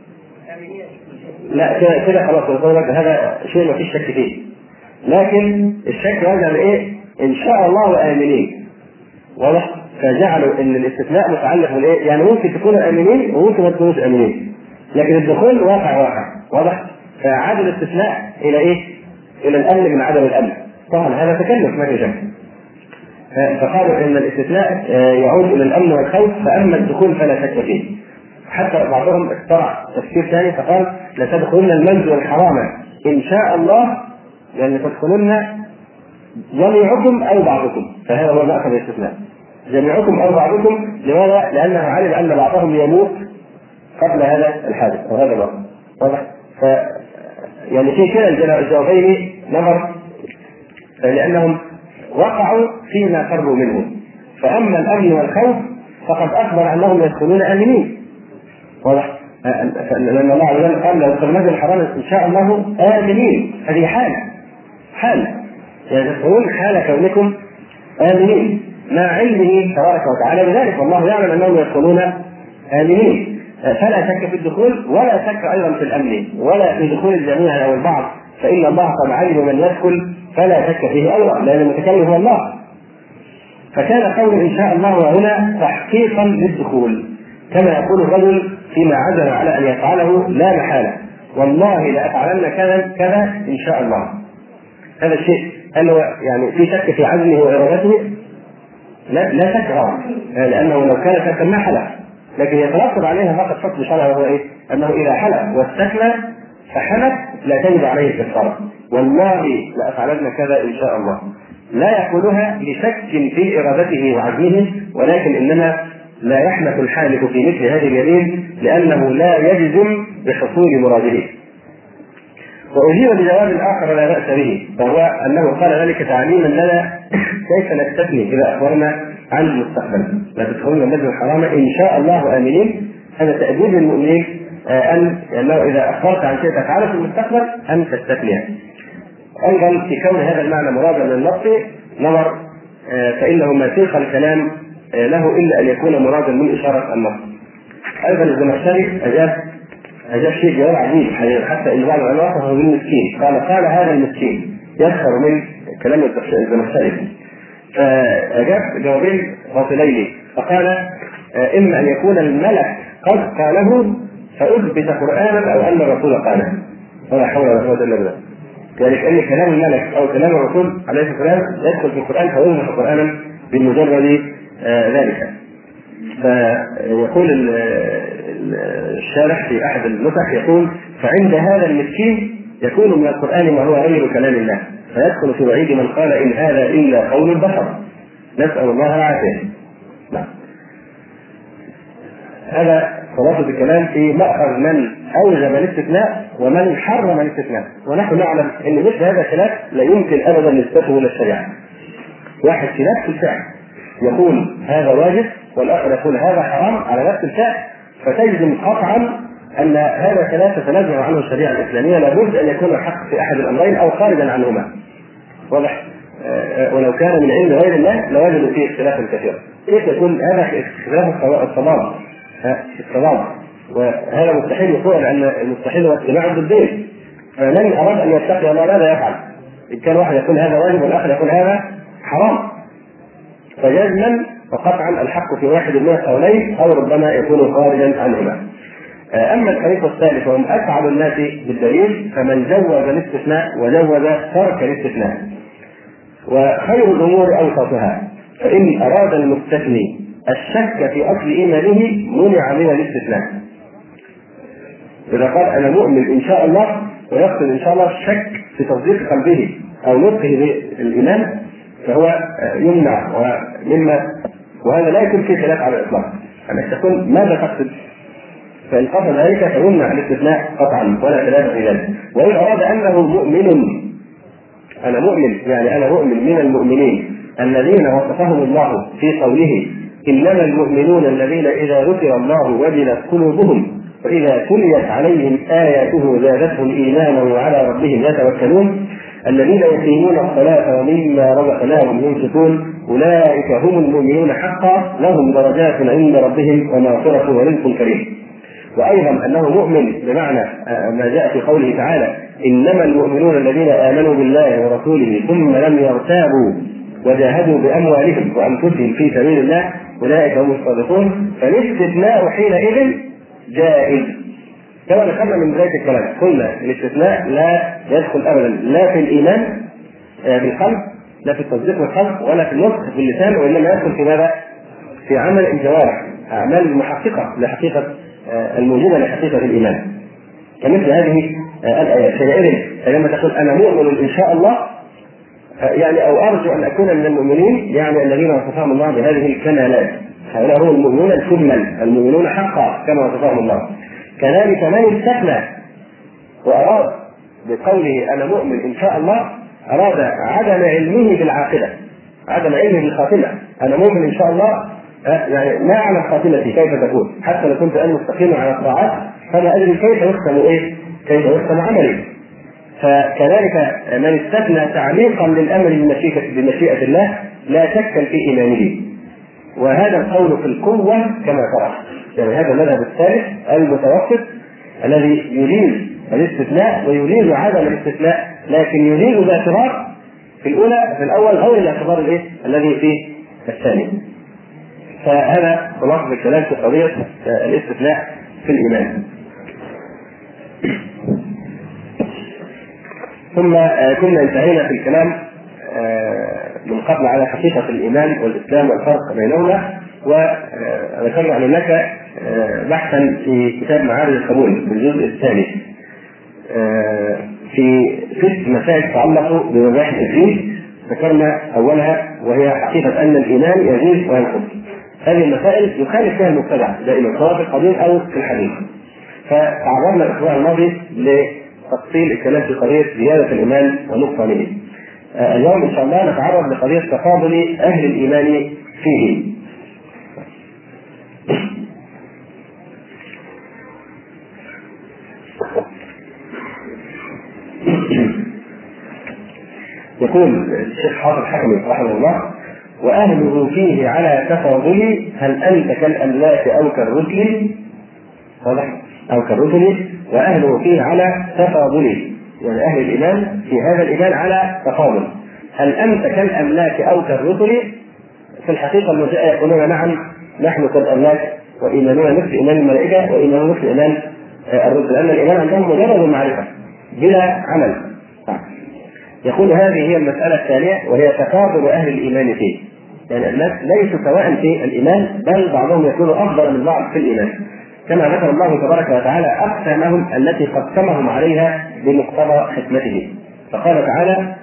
لا كده خلاص هذا شيء ما فيش شك فيه، لكن الشك راجع لإيه؟ إن شاء الله آمنين. واضح؟ فجعلوا إن الاستثناء متعلق بالإيه؟ يعني ممكن تكونوا آمنين وممكن ما تكونوش آمنين، لكن الدخول واقع. واضح؟ فعاد الاستثناء إلى إيه؟ إلى الأمن من عدم الأمن. طبعا هذا تكلف ما في شك. فقالوا إن الاستثناء يعود إلى الأمن والخوف، فأما الدخول فلا شك فيه. حتى بعضهم اخترع تفسير ثاني فقال لتدخلن المسجد الحرام إن شاء الله، يعني تدخلن جميعكم أو بعضكم، فهذا هو مأخذ الاستثناء جميعكم أو بعضكم. لماذا؟ لأنه علم أن بعضهم يموت قبل هذا الحادث وهذا الوقت. واضح؟ يعني في كلا الجوابين نظر، لأنهم وقعوا فيما قربوا منه. فأما الأمن والخوف فقد أخبر أنهم يدخلون آمنين. واضح؟ لأن الله عز وجل قال لو المسجد الحرام إن شاء الله آمنين، هذه حال يعني تدخلون حال كونكم آمنين مع علمه تبارك وتعالى بذلك، والله يعلم أنهم يدخلون آمنين. فلا شك في الدخول ولا شك أيضا في الأمن ولا في دخول الجميع أو البعض، فإن الله قد علم من يدخل فلا شك فيه أيضا، لأن المتكلم هو الله. فكان قول إن شاء الله هنا تحقيقا للدخول، كما يقول الرجل فيما عزم على أن يفعله لا محالة والله لأفعلن كذا إن شاء الله. هذا الشيء هل هو يعني في شك في عزمه وإرادته؟ لا شك طبعا، لأنه لو كان شكا ما حلف، لكن يترتب عليها فقط حكم شرعي، وهو ايه؟ انه اذا حلف واستثنى فحلف لا تجب عليه كفاره، والله لافعلن كذا ان شاء الله، لا يقولها لشك في ارادته وعزمه، ولكن انما لا يحنث الحالف في مثل هذه اليمين لانه لا يجزم بحصول مراده. وأجيب بجواب آخر لا بأس به، وهو أنه قال ذلك تعليما لنا كيف نستثني إذا أخبرنا عن المستقبل. لا تدخلون المسجد الحرام إن شاء الله آمنين، هذا تأديب للمؤمنين أنه إذا أخبرت عن شيء تفعله في المستقبل أن تستثنيه. أيضا في كون هذا المعنى مرادا للنص نظر، فإنه ما سيق الكلام له إلا أن يكون مرادا من إشارة النص. أيضا الزمخشري أجاب شيء جواب عجيب حتى إن بعض العلماء وصفه بالمسكين، قال هذا المسكين يسخر من كلام الزمخشري، فأجاب جوابين باطلين، فقال إما أن يكون الملك قد قاله فأثبت قرآنا أو أن الرسول قاله، ولا حول ولا قوة إلا بالله. يعني كأن كلام الملك أو كلام الرسول عليه الصلاة والسلام يدخل في القرآن فيوضح قرآنا بمجرد ذلك. فيقول الشارح في أحد النسخ يقول فعند هذا المسكين يكون من القرآن ما هو غير كلام الله، فيدخل في وعيد من قال إن هذا إلا قول البشر، نسأل الله العافية. هذا خلاصة الكلام في مأخذ من أوجب الاستثناء ومن حرم الاستثناء، ونحن نعلم أن مثل هذا الخلاف لا يمكن أبدا نسبته إلى الشريعة. واحد في نفس الفعل يقول هذا واجب والآخر يقول هذا حرام على نفس الفعل، فتجزم قطعا أن هذا خلاف تتنزه عنه الشريعة الإسلامية، لابد أن يكون الحق في أحد الأمرين أو خارجا عنهما. واضح؟ ولو كان من عند غير الله لوجدوا فيه اختلافا كثيرا. كيف يكون هذا اختلاف الصواب؟ وهذا مستحيل يقول لأن المستحيل هو اتباع الضدين، فمن أراد أن يتقي الله ماذا يفعل؟ إن كان واحد يقول هذا واجب والآخر يقول هذا حرام، فجزما وقطعا الحق في واحد من القولين أو ربما يكون خارجا عنهما. أما الطريق الثالث وهم أسعد الناس بالدليل فمن جوز الاستثناء وجوز ترك الاستثناء، وخير الأمور أوسطها، فإن أراد المستثني الشك في أصل إيمانه منع من الاستثناء. إذا قال أنا مؤمن إن شاء الله ويقصد إن شاء الله الشك في تصديق قلبه أو نطقه بالإيمان فهو يمنع وهذا لا يكون فيه خلاف على الإطلاق، أنك تقول ماذا تقصد؟ فإن قصد ذلك فيمنع الاستثناء قطعا ولا خلاف في ذلك. وإن أراد أنه مؤمن، أنا مؤمن يعني أنا مؤمن من المؤمنين الذين وصفهم الله في قوله إنما المؤمنون الذين إذا ذكر الله وجلت قلوبهم وإذا تليت عليهم آياته زادتهم إيمانا وعلى ربهم يتوكلون الذين يقيمون الصلاة ومما رزقناهم ينفقون أولئك هم المؤمنون حقا لهم درجات عند ربهم ومغفرة ورزق كريم. وأيضا أنه مؤمن بمعنى ما جاء في قوله تعالى إنما المؤمنون الذين آمنوا بالله ورسوله ثم لم يرتابوا وجاهدوا بأموالهم وأنفسهم في سبيل الله أولئك هم الصادقون. فالاستثناء حينئذ جائز كما ذكرنا من بداية الكلام. قلنا الاستثناء لا يدخل أبدا لا في الإيمان بالقلب لا في التصديق بالقلب ولا في النطق باللسان، وإنما يدخل في ماذا؟ في عمل الجوارح، أعمال المحققة لحقيقة الموجودة لحقيقة الإيمان كمثل هذه الآيات. فإذا لما تقول أنا مؤمن إن شاء الله يعني أو أرجو أن أكون من المؤمنين يعني الذين وصفهم الله بهذه الكمالات، هؤلاء هم المؤمنون الكمل المؤمنون حقا كما وصفهم الله. كذلك من استثنى وأراد بقوله أنا مؤمن إن شاء الله أراد عدم علمه بالعاقبة، عدم علمه بالخاتمة. أنا مؤمن إن شاء الله يعني ما أعلم خاتمتي كيف تكون، حتى لو كنت أنا مستقيم على الطاعات فما أدري كيف يختم كيف يختم عملي. فكذلك من استثنى تعليقا للأمر بمشيئة الله لا شك في إيمانه، وهذا القول في القوة كما ترى. يعني هذا المذهب الثالث المتوسط الذي يريد الاستثناء ويريد عدم الاستثناء، لكن يريد الاعتبار في الأول غير الاعتبار الذي في الثاني. فهذا خلاصة الكلام في قضية الاستثناء في الإيمان. ثم كنا انتهينا في الكلام من قبل على حقيقة الإيمان والإسلام والفرق بينهما، وذكرنا أن هناك بحثا في كتاب معارج القبول بالجزء الثاني في 6 مسائل تتعلق بمباحث الدين. ذكرنا اولها وهي حقيقه ان الايمان يزيد وينقص. هذه المسائل يخالف فيها المبتدع دائما سواء في القديم او في الحديث. فتعرضنا الاسبوع الماضي لتفصيل الكلام في قضيه زياده الايمان ونقصانه. اليوم ان شاء الله نتعرض لقضيه تفاضل اهل الايمان فيه. يقول الشيخ حافظ حكمي رحمه الله: واهله فيه على تفاضل، هل انت كالاملاك او كالرسل؟ واضح؟ او كالرسل. واهله فيه على تفاضل، يعني اهل الايمان في هذا الايمان على تفاضل. هل انت كالاملاك او كالرسل؟ في الحقيقه المرجئه يقولون نعم نحن كالاملاك، وايماننا مثل ايمان الملائكه، وايماننا مثل ايمان الرسل، لان الايمان عندهم مجرد المعرفه بلا عمل. يقول هذه هي المسألة الثانية، وهي تفاضل أهل الإيمان فيه. يعني الناس ليسوا سواء في الإيمان، بل بعضهم يكون أفضل من بعض في الإيمان، كما ذكر الله تبارك وتعالى أقسامهم التي قسمهم عليها بمقتضى حكمته. فقال تعالى: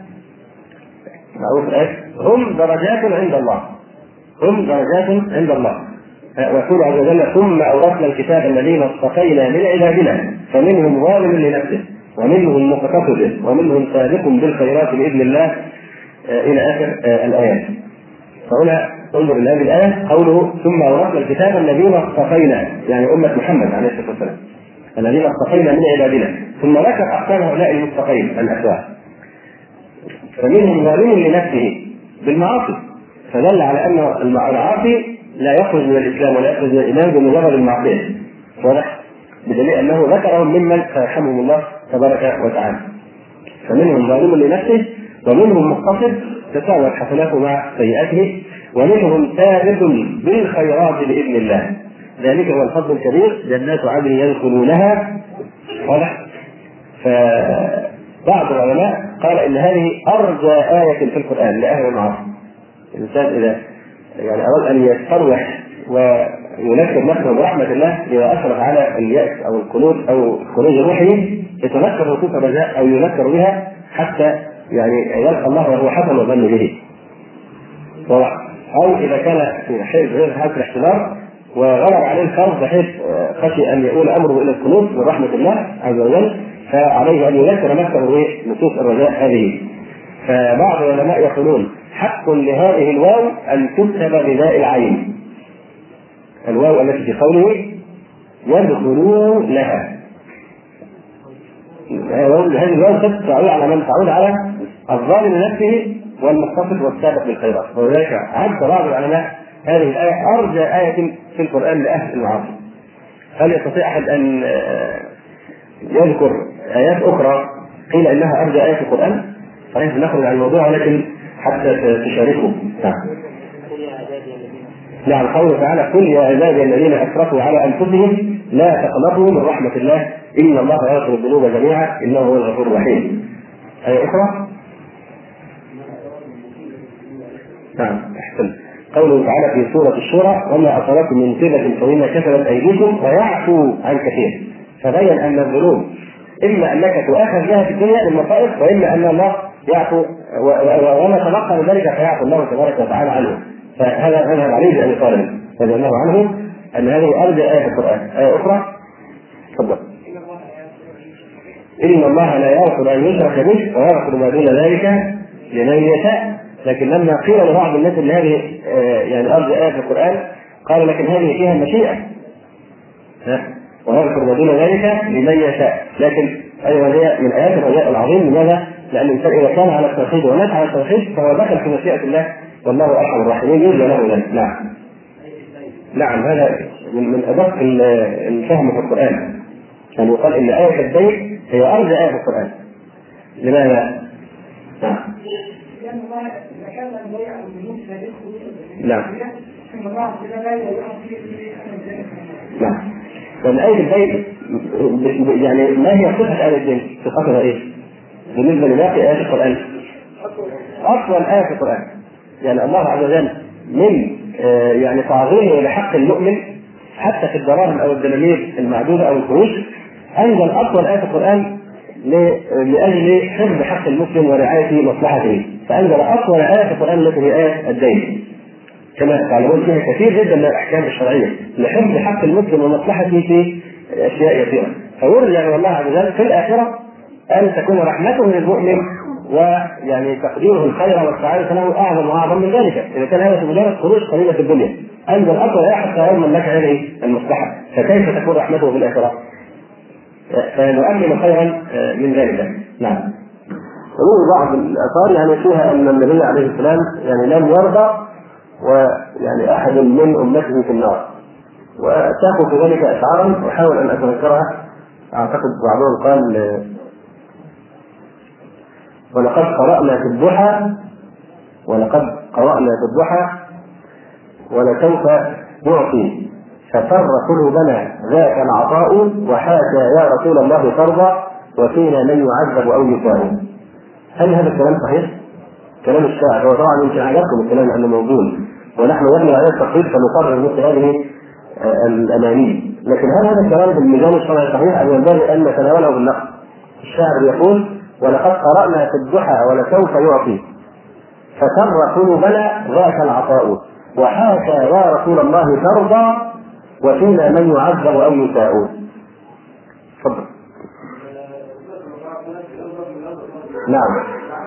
هم درجات عند الله، هم درجات عند الله. ويقول عز وجل: ثم أورثنا الكتاب الذين اصطفينا من عبادنا فمنهم ظالم لنفسه ومنهم مقتصد ومنهم سابق بالخيرات بإذن الله، إلى آخر الآيات. فهنا انظر إلى هذه الآية، قوله: ثم أورثنا الكتاب الذين اصطفينا، يعني أمة محمد عليه الصلاة والسلام، الذين اصطفينا من عبادنا، ثم ذكر أقسام هؤلاء المصطفين الأسواء. فمنهم ظالم لنفسه بالمعاصي، فدل على أن العاصي لا يخرج من الإسلام ولا يخرج من الإيمان بمجرد المعصية. واضح؟ بدليل أنه ذكرهم ممن سيرحمهم الله تبارك وتعالى. فمنهم ظالم لنفسه ومنهم مقتصد تساوت حسناته مع سيئاته ومنهم سابق بالخيرات بإذن الله، ذلك هو الفضل الكبير، جنات عدن يدخلونها. واضح؟ فبعض العلماء قال إن هذه أرجى آية في القرآن لأهل المعاصي. الإنسان إذا يعني أراد أن يستروح وينكر نفسه برحمة الله إذا أشرف على اليأس أو القنوط أو خروج روحه، يتذكر نصوص الرجاء أو يذكر بها حتى يعني يلقى الله وهو حسن الظن به. أو إذا كان في غير حالة الاحتضار وغلب عليه الخوف بحيث خشي أن يؤول أمره إلى القنوط من رحمة الله عز وجل، فعليه أن يذكر نفسه بنصوص الرجاء هذه. فبعض العلماء يقولون: حق لهذه الواو أن تكتب بذاء العين، الواو التي في قوله يدخلون لها. هذه الواو تعود على من؟ تعود على الظالم لنفسه والمقتصد والسابق بالخيرات. ولذلك عد بعض العلماء هذه الآية أرجى آية في القرآن لأهل المعاصي. هل يستطيع أحد أن يذكر آيات أخرى قيل إنها أرجى آية في القرآن؟ صحيح نخرج عن الموضوع ولكن حتى تشاركوا. نعم، قوله تعالى: قل يا عبادي الذين أسرفوا على أنفسهم لا تقنطوا من رحمة الله إن الله يغفر الذنوب جميعا إنه هو الغفور الرحيم. آية أخرى؟ نعم، أحسن. قوله تعالى في سورة الشورى: وما أصابكم من مصيبة فبما كسبت أيديكم ويعفو عن كثير. فبين أن الذنوب إما أنك تؤاخذ بها في الدنيا المصائب، وإما أن الله يعفو وما تبقى من ذلك فيعفو الله تبارك وتعالى عنه. فهذا مذهب علي بن ابي طالب رضي الله عنه ان هذه ارجى ايه في القران. ايه اخرى؟ تفضل. ان الله لا يغفر ان يشرك به ويغفر ما دون ذلك لمن يشاء. لكن لما قيل لبعض الناس ان هذه يعني ارجى ايه في القران قالوا: لكن هذه فيها المشيئه ويغفر ما دون ذلك لمن يشاء. لكن ايضا هي من ايات الرجاء العظيم. لماذا؟ لان الانسان اذا كان على التوحيد ومات على التوحيد فهو دخل في مشيئه الله والله ارحم الراحمين يرجى له ذلك. نعم، هذا من ادق الفهم في القران. يعني يقال ان ايه البيت هي ارجى ايه في القران. لماذا؟ نعم. نعم. لأن آية البيت يعني ما هي صفة آية البيت؟ صفتها إيه؟ بالنسبة لباقي آيات القرآن أطول آية في القرآن. يعني الله عز وجل من يعني تعظيمه لحق المؤمن حتى في الدراهم او الدنانير المعدوده او القروش، انزل اطول ايه في القران لاجل حفظ حق المسلم ورعايه مصلحته، فانزل اطول ايه في القران التي هي ايه الدين، كما تعلمون فيها كثير جدا من الاحكام الشرعيه لحفظ حق المسلم ومصلحته في اشياء يسيره. فيرجع الى الله عز وجل في الاخره ان تكون رحمته للمؤمن ويعني تقديره الخير والسعاده له اعظم واعظم من ذلك. اذا كان هذا مجرد خروج قليله في الدنيا، انزل اطول ايه حتى يضمن لك هذه المصلحه، فكيف تكون رحمته في الاخره؟ فنؤمن خيرا من ذلك. نعم. ومن بعض الاثار يعني فيها ان النبي عليه السلام يعني لم يرضى ويعني احد من امته في النار، وساقوا في ذلك اشعارا واحاول ان اتذكرها. اعتقد بعضهم قال: ولقد قرأنا في الضحى ولسوف نعطي فسر قلوبنا ذاك العطاء وحاشا يا رسول الله ترضى وفينا من يعذب او يساء. هل هذا الكلام صحيح؟ كلام الشاعر. هو طبعا يمكن عجبكم الكلام انه موجود ونحن نبني عليه التقرير فنقرر مثل هذه الاماني، لكن هل هذا الكلام بالميزان الشرعي صحيح ام ينبغي ان نتناوله بالنقد؟ الشاعر يقول: ولقد قرأنا في الضحى ولسوف يعطي فسر قلوبنا ذاك العطاء وحاشا يا رسول الله ترضى وفينا من يعذب او يساء. تفضل. نعم.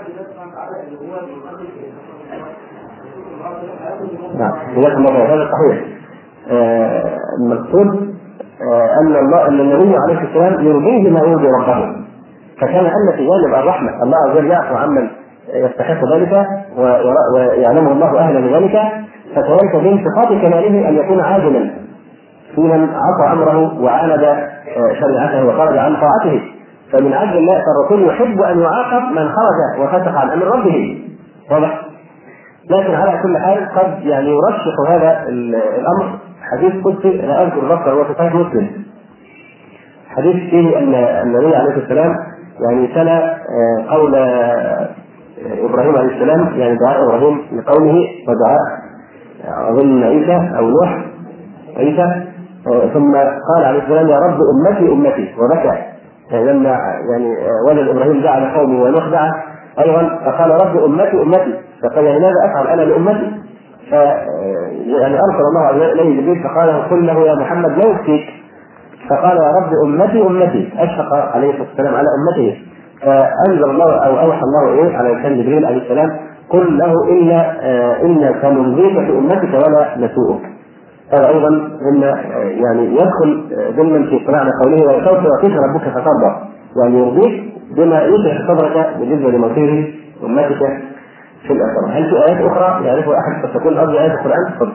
هذا صحيح. المقصود ان النبي عليه السلام يرضيه ما يرضي ربه، فكان ان في جانب الرحمه الله عز وجل يعفو عمن يستحق ذلك ويعلمه الله اهلا لذلك، فكذلك من صفات كماله ان يكون عادلا في من عصى امره وعاند شريعته وخرج عن طاعته. فمن عدل الله فالرسول يحب ان يعاقب من خرج وفسق عن امر ربه. واضح؟ لكن على كل حال قد يعني يرشح هذا الامر حديث قدسي لا اذكر ذكر هو في صحيح مسلم، حديث فيه ان النبي عليه السلام يعني تلا قول ابراهيم عليه السلام، يعني دعاء ابراهيم لقومه ودعاء اظن عيسى او نوح عيسى، ثم قال عليه السلام: يا رب امتي امتي، وبكى لما يعني ولد ابراهيم دعا لقومه ونوح دعا ايضا فقال رب امتي امتي، فقال: ماذا افعل انا لامتي؟ يعني ارسل الله اليه جبريل فقال: قل له يا محمد لا يكفيك، فقال: يا رب امتي امتي، اشفق عليه الصلاه والسلام على امته، فانزل الله او اوحى الله على لسان جبريل عليه السلام: قل له انا سنرضيك في امتك ولا نسوءك. هذا ايضا مما يعني يدخل ضمن في قراءه قوله: وسوف يعطيك ربك فترضى، يعني يرضيك بما يشرح صدرك بالنسبه لمصير امتك في الاخره. هل في ايات اخرى يعرفها احد قد تكون ارجو ايات القران؟ تفضل.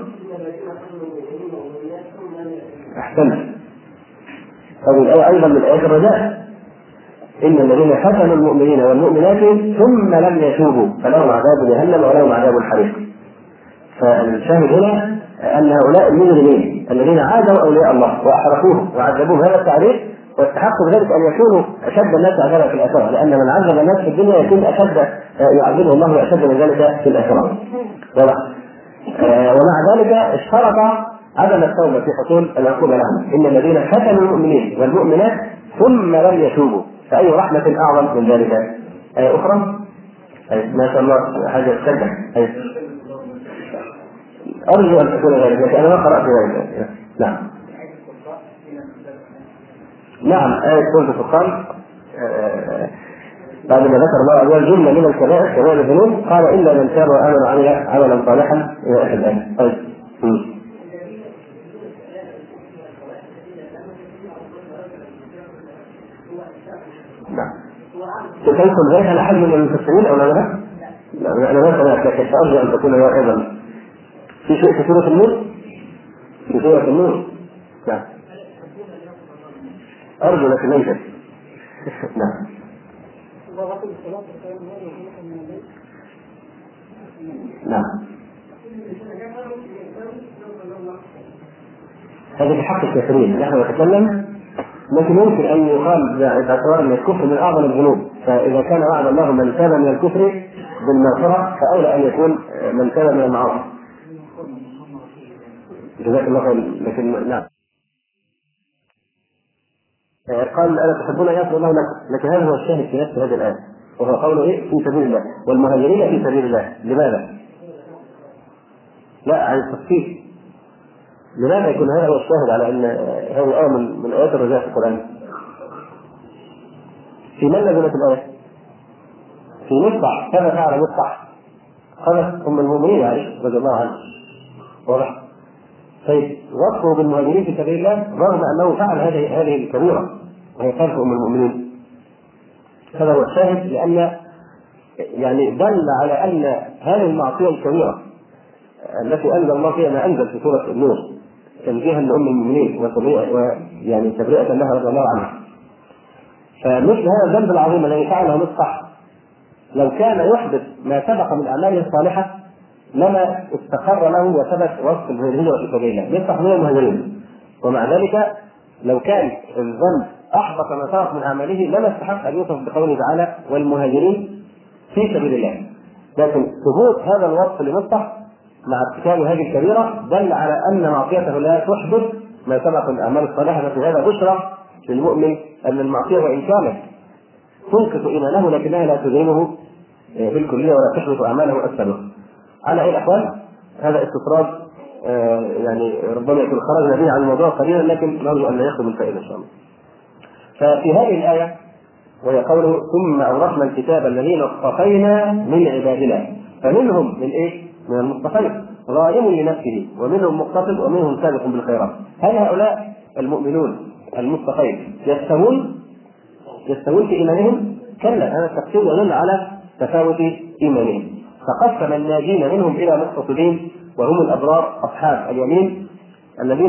احسنت. هذه الآية أيضا من آيات الرجاء: إن الذين فتنوا المؤمنين والمؤمنات ثم لم يتوبوا فلهم عذاب جهنم ولهم عذاب الحريق. فالشاهد هنا أن هؤلاء المجرمين الذين عادوا أولياء الله وأحرقوه وعذبوه هذا التعريف، واستحقوا بذلك أن يكونوا أشد الناس عذابا في الآخرة، لأن من عذب الناس في الدنيا يكون أشد يعذبه الله أشد من ذلك في الآخرة. ومع ذلك اشترط عدم التوبة في حصول العقوبة لهم: إن الذين فتنوا المؤمنين والمؤمنات ثم لم يتوبوا، فأي رحمة أعظم من ذلك؟ آية أخرى؟ ما شاء الله حاجة تشجع. أرجو أن تكون ذلك، لكن أنا ما قرأت ذلك. نعم. آية سورة الفرقان بعد ما ذكر الله عز وجل جملة من الكبائر كبائر الذنوب قال: إلا من تاب وآمن وعمل عملا صالحا إلى آخر الآية. طيب. نعم. تدخل ذلك على حد من المفسرين أو لا؟ لا، أنا ما سمعت، لكن أرجو أن تكون أيضا في شيء في سورة النور. في سورة النور. نعم. أرجو لكن ليس. نعم. نعم. هذا في حق الكافرين نحن نتكلم، لكن يمكن أن يقال باعتبار أن الكفر من أعظم الذنوب، فإذا كان وعد الله من تاب من الكفر بالمغفرة فأولى أن يكون من تاب من المعاصي. جزاك الله خير. لكن نعم. قال الا تحبون ان يغفر الله لكن هذا هو الشاهد في نفس هذه الايه، وهو قوله ايه؟ في سبيل الله والمهاجرين في سبيل الله. لماذا؟ لا، عن التخفيف. لماذا يكون هذا هو الشاهد على ان هذه آية من آيات الرجاء في القرآن؟ في من نزلت الآية؟ في مصطح. كما فعل مصطح خلف أم المؤمنين عائشة رضي الله عنها. واضح؟ طيب وصفه بالمهاجرين في سبيل الله رغم أنه فعل هذه الكبيرة وهي خلف أم المؤمنين. هذا هو الشاهد، لأن يعني دل على أن هذه المعصية الكبيرة التي أنزل الله فيها ما أنزل في سورة النور تنزيها لأم المؤمنين ويعني تبرئة لها رضي الله عنها. فمثل هذا الذنب العظيم الذي فعله مصطح لو كان يحدث ما سبق من أعماله الصالحة لما استقر له وثبت وصف الهجرة في سبيل الله. مصطح من المهاجرين، ومع ذلك لو كان الذنب أحبط ما سبق من أعماله لما استحق أن يوصف بقوله تعالى والمهاجرين في سبيل الله. لكن ثبوت هذا الوصف لمصطح مع ارتكاب هذه الكبيرة دل على أن معصيته لا تحدث ما سبق من الأعمال الصالحة. في هذا بشرى للمؤمن أن المعصية وإن كانت تنقص إيمانه لكنها لا تزينه بالكلية ولا تحبط أعماله السابقة. على أي الأحوال هذا استطراد يعني ربما يكون خرجنا به عن الموضوع قليلا، لكن نرجو أن لا يخدم الفائدة إن شاء الله. ففي هذه الآية وهي قوله ثم أورثنا الكتاب الذين اصطفينا من عبادنا، فمنهم من إيه؟ من المصطفين ظالم لنفسه ومنهم مقتصد ومنهم سابق بالخيرات. هل هؤلاء المؤمنون المصطفين يستوون في إيمانهم؟ كلا، هذا التقسيم يدل على تفاوت إيمانهم. فقسم الناجين منهم إلى مقتصدين وهم الأبرار أصحاب اليمين الذين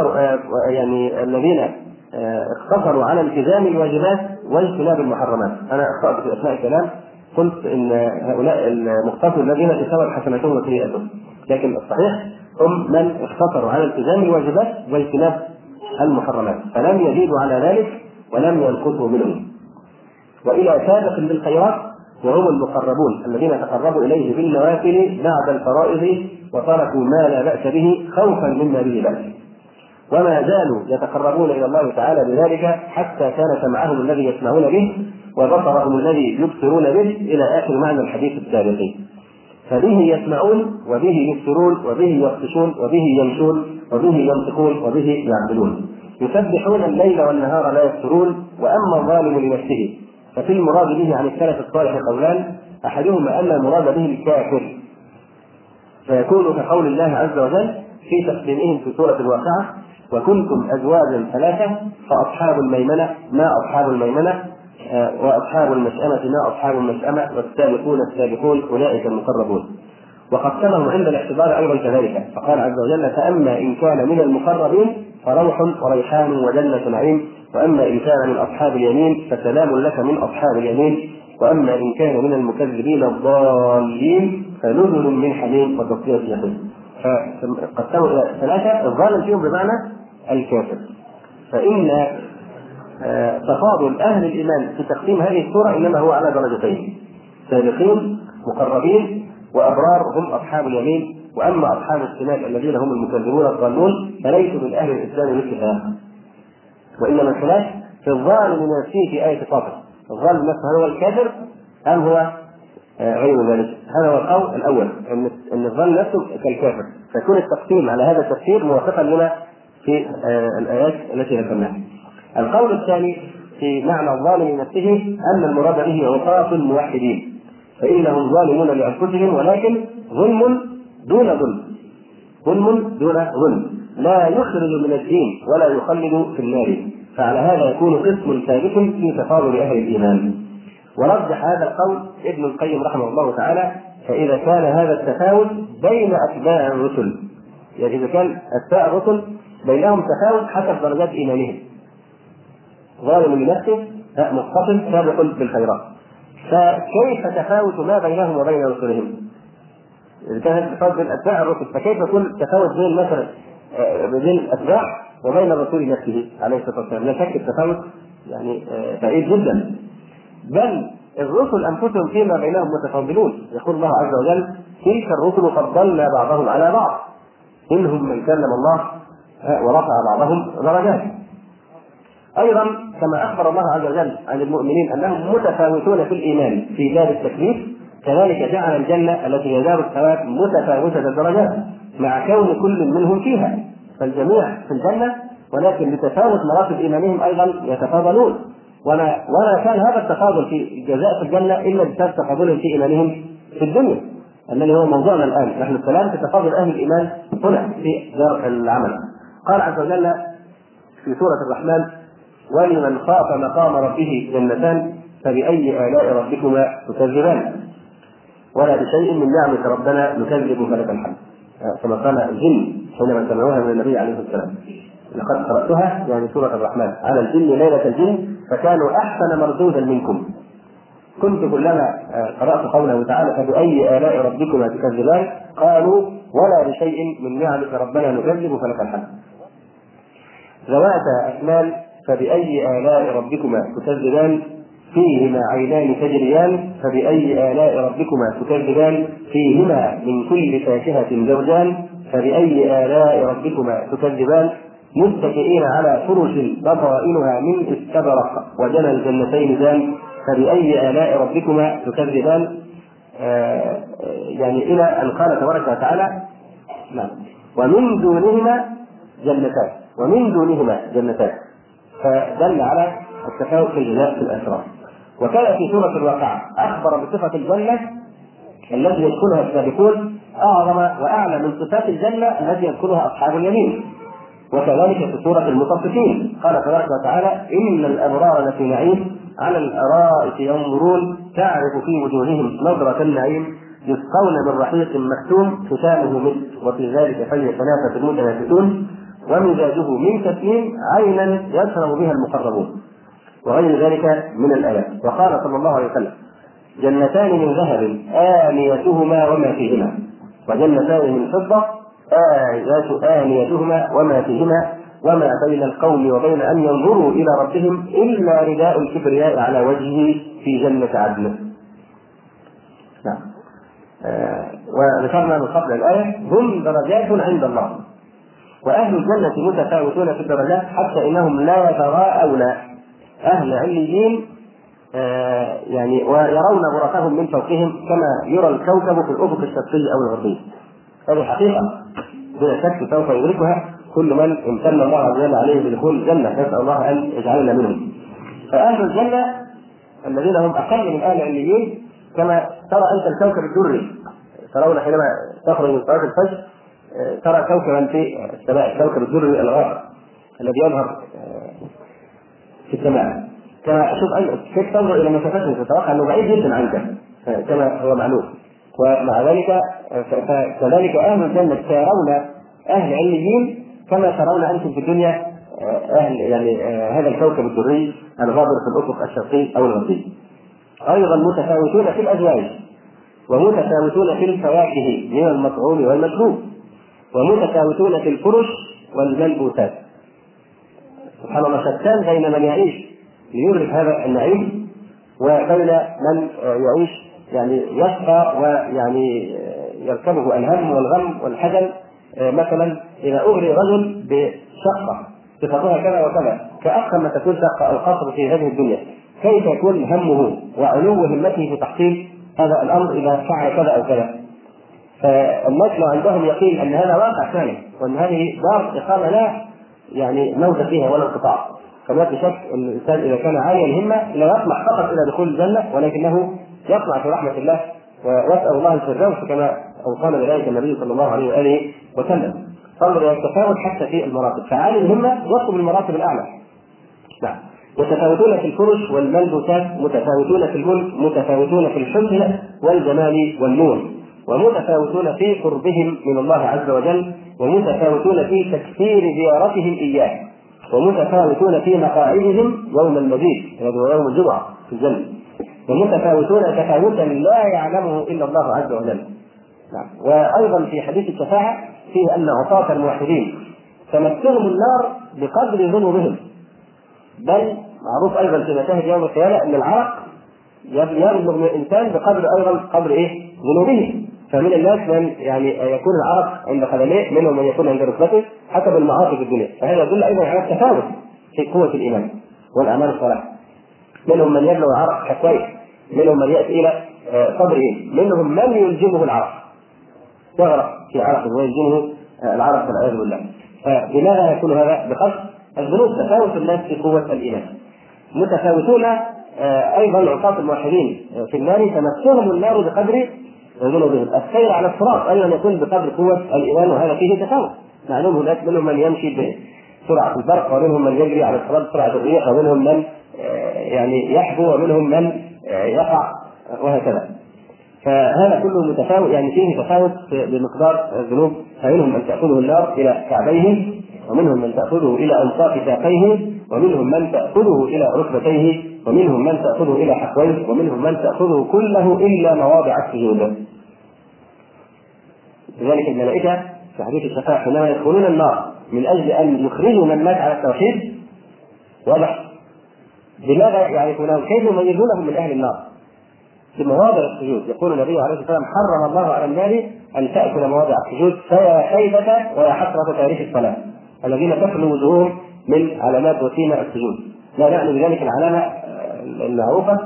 اقتصروا على التزام الواجبات واجتناب المحرمات. أنا أخطأت في أثناء الكلام، قلت إن هؤلاء المقتصد الذين تساوت حسناتهم وسيئاتهم، لكن الصحيح هم من اقتصروا على التزام الواجبات واجتناب المحرمات فلم يزيدوا على ذلك ولم ينقصوا منهم. وإلى سابق بالخيرات وهم المقربون الذين تقربوا إليه بالنوافل بعد الفرائض وتركوا ما لا بأس به خوفا مما به بأس، وما زالوا يتقربون إلى الله تعالى بذلك حتى كان سمعهم الذي يسمعون به وبصرهم الذي يبصرون به إلى آخر معنى الحديث السابق. فبه يسمعون وبه يبصرون وبه يبطشون وبه يمشون وبه ينطقون وبه يعقلون، يسبحون الليل والنهار لا يفترون. وأما الظالم لنفسه ففي المراد به عن السلف الصالح قولان، أحدهما أن المراد به الكافر فيكون كقول الله عز وجل في تقديمهم في سورة الواقعة وكنتم أزواجا ثلاثة فأصحاب الميمنة ما أصحاب الميمنة وأصحاب المشأمة ما أصحاب المشأمة والسابقون السابقون أولئك المقربون. وقسمهم عند الاعتبار أيضا كذلك، فقال عز وجل فأما إن كان من المقربين فروح وريحان وجنة نعيم، وأما إن كان من أصحاب اليمين فسلام لك من أصحاب اليمين، وأما إن كان من المكذبين الضالين فنزل من حميم وتصفية جحيم. فقسموا إلى ثلاثة، الظالم فيهم بمعنى الكافر. فإن تفاضل أهل الإيمان في تقسيم هذه السورة إنما هو على درجتين: سابقين مقربين وأبرار هم أصحاب اليمين. وأما أصحاب الشمال الذين هم المكذبون الضالون فليسوا من أهل الإسلام مثل هذا، وإنما الخلاف في الظالم نفسه في آية فاطر. الظالم نفسه هل هو الكافر أم هو غير ذلك؟ هذا هو القول الأول، أن الظالم نفسه كالكافر، فيكون التقسيم على هذا التفسير موافقا لما في الآيات التي ذكرناها. القول الثاني في معنى الظالم نفسه أن المراد به عصاة الموحدين، فإنهم ظالمون لأنفسهم ولكن ظلم دون ظلم، ظلم دون ظلم لا يخرج من الدين ولا يخلد في النار. فعلى هذا يكون قسم ثابت في تفاضل أهل الإيمان. ورجح هذا القول ابن القيم رحمه الله تعالى: فإذا كان هذا التفاوت بين أتباع الرسل، يعني إذا كان أتباع الرسل بينهم تفاوت حسب درجات إيمانهم، ظالم لنفسه مقتصد سابق بالخيرات، فكيف تفاوت ما بينهم وبين رسلهم؟ إذا كان التفاوت بين أتباع الرسل فكيف يكون تفاوت بين مثلا بين الأتباع وبين الرسول نفسه عليه الصلاة والسلام؟ لا شك التفاوت يعني بعيد جدا، بل الرسل أنفسهم فيما بينهم متفاضلون. يقول الله عز وجل: تلك الرسل فضلنا بعضهم على بعض منهم من كلم الله ورفع بعضهم درجات. أيضا كما أخبر الله عز وجل عن المؤمنين أنهم متفاوتون في الإيمان في دار التكليف، كذلك جعل الجنة التي هي دار الثواب متفاوتة الدرجات مع كون كل منهم فيها، فالجميع في الجنة ولكن لتفاوت مراتب إيمانهم أيضا يتفاضلون، ولا كان هذا التفاضل في الجزاء في الجنة إلا بسبب تفاضلهم في إيمانهم في الدنيا الذي هو موضوعنا الآن. نحن الكلام في تفاضل أهل الإيمان هنا في دار العمل. قال عز وجل في سورة الرحمن: ولمن خاف مقام ربه جنتان فبأي آلاء ربكما تكذبان ولا بشيء من نعمة ربنا نكذب فلك الحمد، كما قال الجن حينما سمعوها من النبي عليه السلام: لقد قرأتها يعني سورة الرحمن على الجن ليلة الجن فكانوا أحسن مردودا منكم. كنت كلما قرأت قوله تعالى فبأي آلاء ربكما تكذبان قالوا ولا بشيء من نعمة ربنا نكذب فلك الحمد. ذوات أكمال فبأي آلاء ربكما تكذبان فيهما عينان تجريان فبأي آلاء ربكما تكذبان فيهما من كل فاكهة زوجان فبأي آلاء ربكما تكذبان متكئين على فرش بطائنها من استبرق وجنى الجنتين دان فبأي آلاء ربكما تكذبان، يعني إلى أن قال تبارك وتعالى: ومن دونهما جنتان فدل على التفاوت في الجزاء في الأسرار. وكان في سورة الواقعة أخبر بصفة الجنة التي يدخلها السابقون أعظم وأعلى من صفات الجنة التي يدخلها أصحاب اليمين. وكذلك في سورة المطففين قال تبارك وتعالى: إن الأبرار لفي نعيم على الأرائك ينظرون تعرف في وجوههم نظرة النعيم يسقون من رحيق مختوم ختامه مسك وفي ذلك فليتنافس المتنافسون ومزاجه من تسنيم عينا يشرب بها المقربون وغير ذلك من الآيات. وقال صلى الله عليه وسلم: جنتان من ذهب آنيتهما وما فيهما وجنتان من فضة آنيتهما وما فيهما وما بين القوم وبين أن ينظروا إلى ربهم إلا رداء الكبرياء على وجهه في جنة عدن. وذكرنا من قبل الآية: هم درجات عند الله. وأهل الجنة متفاوتون في الدرجات حتى إنهم لا يتراءون أهل عليين يعني ويرون غرفهم من فوقهم كما يرى الكوكب في الأفق الشرقي أو الغربي. هذه حقيقة بلا شك سوف يدركها كل من امتن الله عز وجل عليه بدخول الجنة، نسأل الله أن يجعلنا منهم. فأهل الجنة الذين هم أقل من أهل العليين كما ترى أنت الكوكب الدري ترون حينما تخرج من صلاة الفجر ترى كوكبا في السماء، الكوكب الدري الغار الذي يظهر في السماء. كما أشوف كيف تنظر إلى مسافته تتوقع أنه بعيد جدا عنك كما هو معلوم. ومع ذلك كذلك أهل الجنة يرون أهل عليين كما ترون أنتم في الدنيا أهل يعني هذا الكوكب الدري الغابر في الأفق الشرقي أو الغربي. أيضا متفاوتون في الأزواج ومتفاوتون في الفواكه من المطعوم والمشروب ومتفاوتون في الفرش والملبوسات. سبحان الله، شتان بين من يعيش ليدرك هذا النعيم وبين من يعيش يعني يشقى ويعني يركبه الهم والغم والحزن. مثلا إذا أغري رجل بشقة صفتها كذا وكذا كأقل ما تكون شقة القصر في هذه الدنيا، كيف يكون همه وعلو همته في تحصيل هذا الأمر إذا فعل كذا أو كذا؟ فالناس لو عندهم يقين أن هذا واقع فعلا وأن هذه دار إقامة لا يعني موت فيها ولا انقطاع، فما في شك أن الإنسان إذا كان عالي الهمة لا يطمح فقط إلى دخول الجنة ولكنه يطمع في رحمة الله ويسأل الله الفردوس كما أوصانا بذلك النبي صلى الله عليه وآله وسلم. فانظر إلى التفاوت حتى في المراتب، فعالي الهمة يطلب المراتب الأعلى. نعم. متفاوتون في الفرش والملبوسات متفاوتون في الملك متفاوتون في الحسن والجمال والنور ومتفاوتون في قربهم من الله عز وجل ومتفاوتون في تكثير زيارتهم إياه ومتفاوتون في مقاعدهم يوم المزيد وهو يوم الجمعة في الجنة ومتفاوتون تفاوتا لا يعلمه إلا الله عز وجل. وأيضا في حديث الشفاعة فيه أن عصاة الموحدين تمسهم النار بقدر ذنوبهم، بل معروف أيضا في مشاهد يوم القيامة أن العرق يبلغ من الإنسان بقدر أيضا قدر ذنوبه. فمن الناس من يعني يكون العرق عند قدميه، منهم من يكون عند ركبته حسب المعاصي في الدنيا. فهذا يدل أيضا على التفاوت في قوة الإيمان. والأعمال الصالحة. منهم من يبلغ العرق كويس، منهم من يأتي إلى صدره، منهم من يلجمه العرق، يغرق في عرقه ويلجمه العرق والعياذ بالله. فلماذا يكون هذا؟ بقصد الذنوب، تفاوت الناس في قوة الإيمان، متفاوتون. أيضا عصاة الموحدين في النار تمسهم النار بقدر ذنوبهم. السير على الصراط أيضا يكون بقدر قوة الإيمان، وهذا فيه تفاوت. معلوم هناك منهم من يمشي بسرعة البرق، ومنهم من يجري على الصراط بسرعة الريح، ومنهم من يعني يحبو، ومنهم من يقع، وهكذا. فهذا كله متفاوت، يعني فيه تفاوت بمقدار الذنوب. فمنهم من تأخذه النار إلى كعبيه، ومنهم من تأخذه إلى أنصاف ساقيه، ومنهم من تأخذه إلى ركبتيه، ومنهم من تأخذه إلى حقويه، ومنهم من تأخذه كله إلا مواضع السجود. لذلك الملائكة في حديث الشفاعة حينما يدخلون النار من أجل أن يخرجوا من مات على التوحيد، واضح لماذا يعرفونه؟ كيف يميزونهم من أهل النار؟ في مواضع السجود. يقول النبي عليه الصلاة والسلام: حرم الله على النار أن تأكل مواضع السجود، فيا خيبة ويا حسرة تاريخ الصلاة الذين تخلو وجوههم من علامات وسيمة السجود. لا نعني بذلك العلامة المعروفة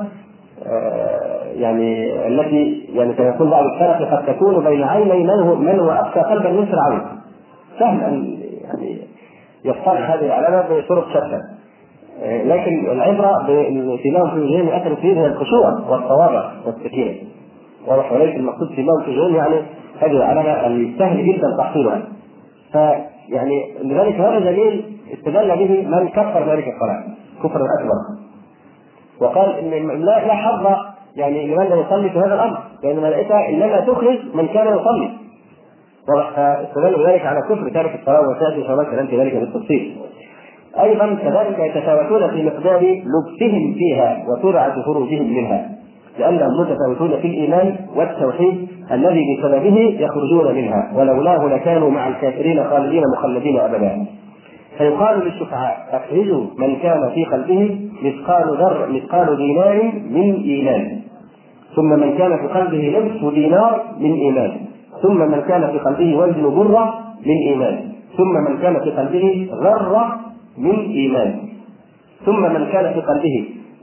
يعني التي يعني سيكون بعض السلف قد تكون بين عيني من هو أخشى قلبا من فرعون. سهل أن يعني يصطلح هذه العلامة بطرق شتى، لكن العبرة بسيماهم في وجوههم أثر فيه الخشوع والتواضع والسكينة. واضح؟ وليس المقصود سيماهم في وجوههم يعني هذه العلامة السهل جدا تحصيلها. فيعني لذلك هذا دليل استدل به من كفر ذلك الصلاة كفرا أكبر، وقال إن لا حظ يعني لمن لا يصلي في هذا الأمر، لأن الملائكة إنما تخرج من كان يصلي. فاستدل بذلك على كفر تارك الصلاة، وسيأتي إن شاء الله كلام في ذلك بالتفصيل. أيضا كذلك يتفاوتون في مقدار لبسهم فيها وسرعة خروجهم منها، لأنهم متفاوتون في الإيمان والتوحيد الذي بسببه يخرجون منها، ولولاه لكانوا مع الكافرين خالدين مخلدين أبدا. فيقال للشفعاء: أخرجوا من كان في قلبه مثقال دينار من إيمان، ثم من كان في قلبه نصف دينار من إيمان، ثم من كان في قلبه وزن برة من إيمان، ثم من كان في قلبه ذرة من إيمان، ثم من كان في قلبه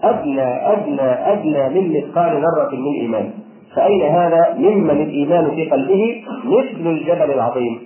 أدنى من مثقال ذرة من إيمان. فأين هذا ممن الإيمان في قلبه مثل الجبل العظيم؟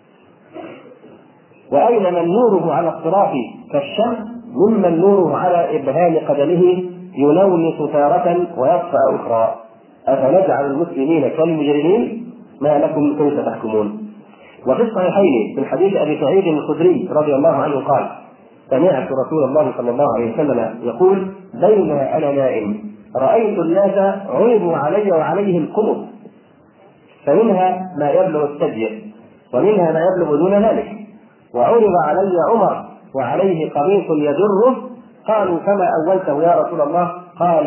وأين من نوره على الصراط كالشمس ممن نوره على إبهام قدمه يلونس تارة ويطفأ أخرى؟ أفنجعل المسلمين كالمجرمين؟ ما لكم كيف تحكمون؟ وفي الصحيحين من حديث أبي سعيد الخدري رضي الله عنه قال: سمعت رسول الله صلى الله عليه وسلم يقول: بينما أنا نائم رأيت الناس عرضوا علي وعليهم قمص، فمنها ما يبلغ الثدي ومنها ما يبلغ دون ذلك، وعرض علي عمر وعليه قميص يجره، قالوا: فما أولته يا رسول الله؟ قال: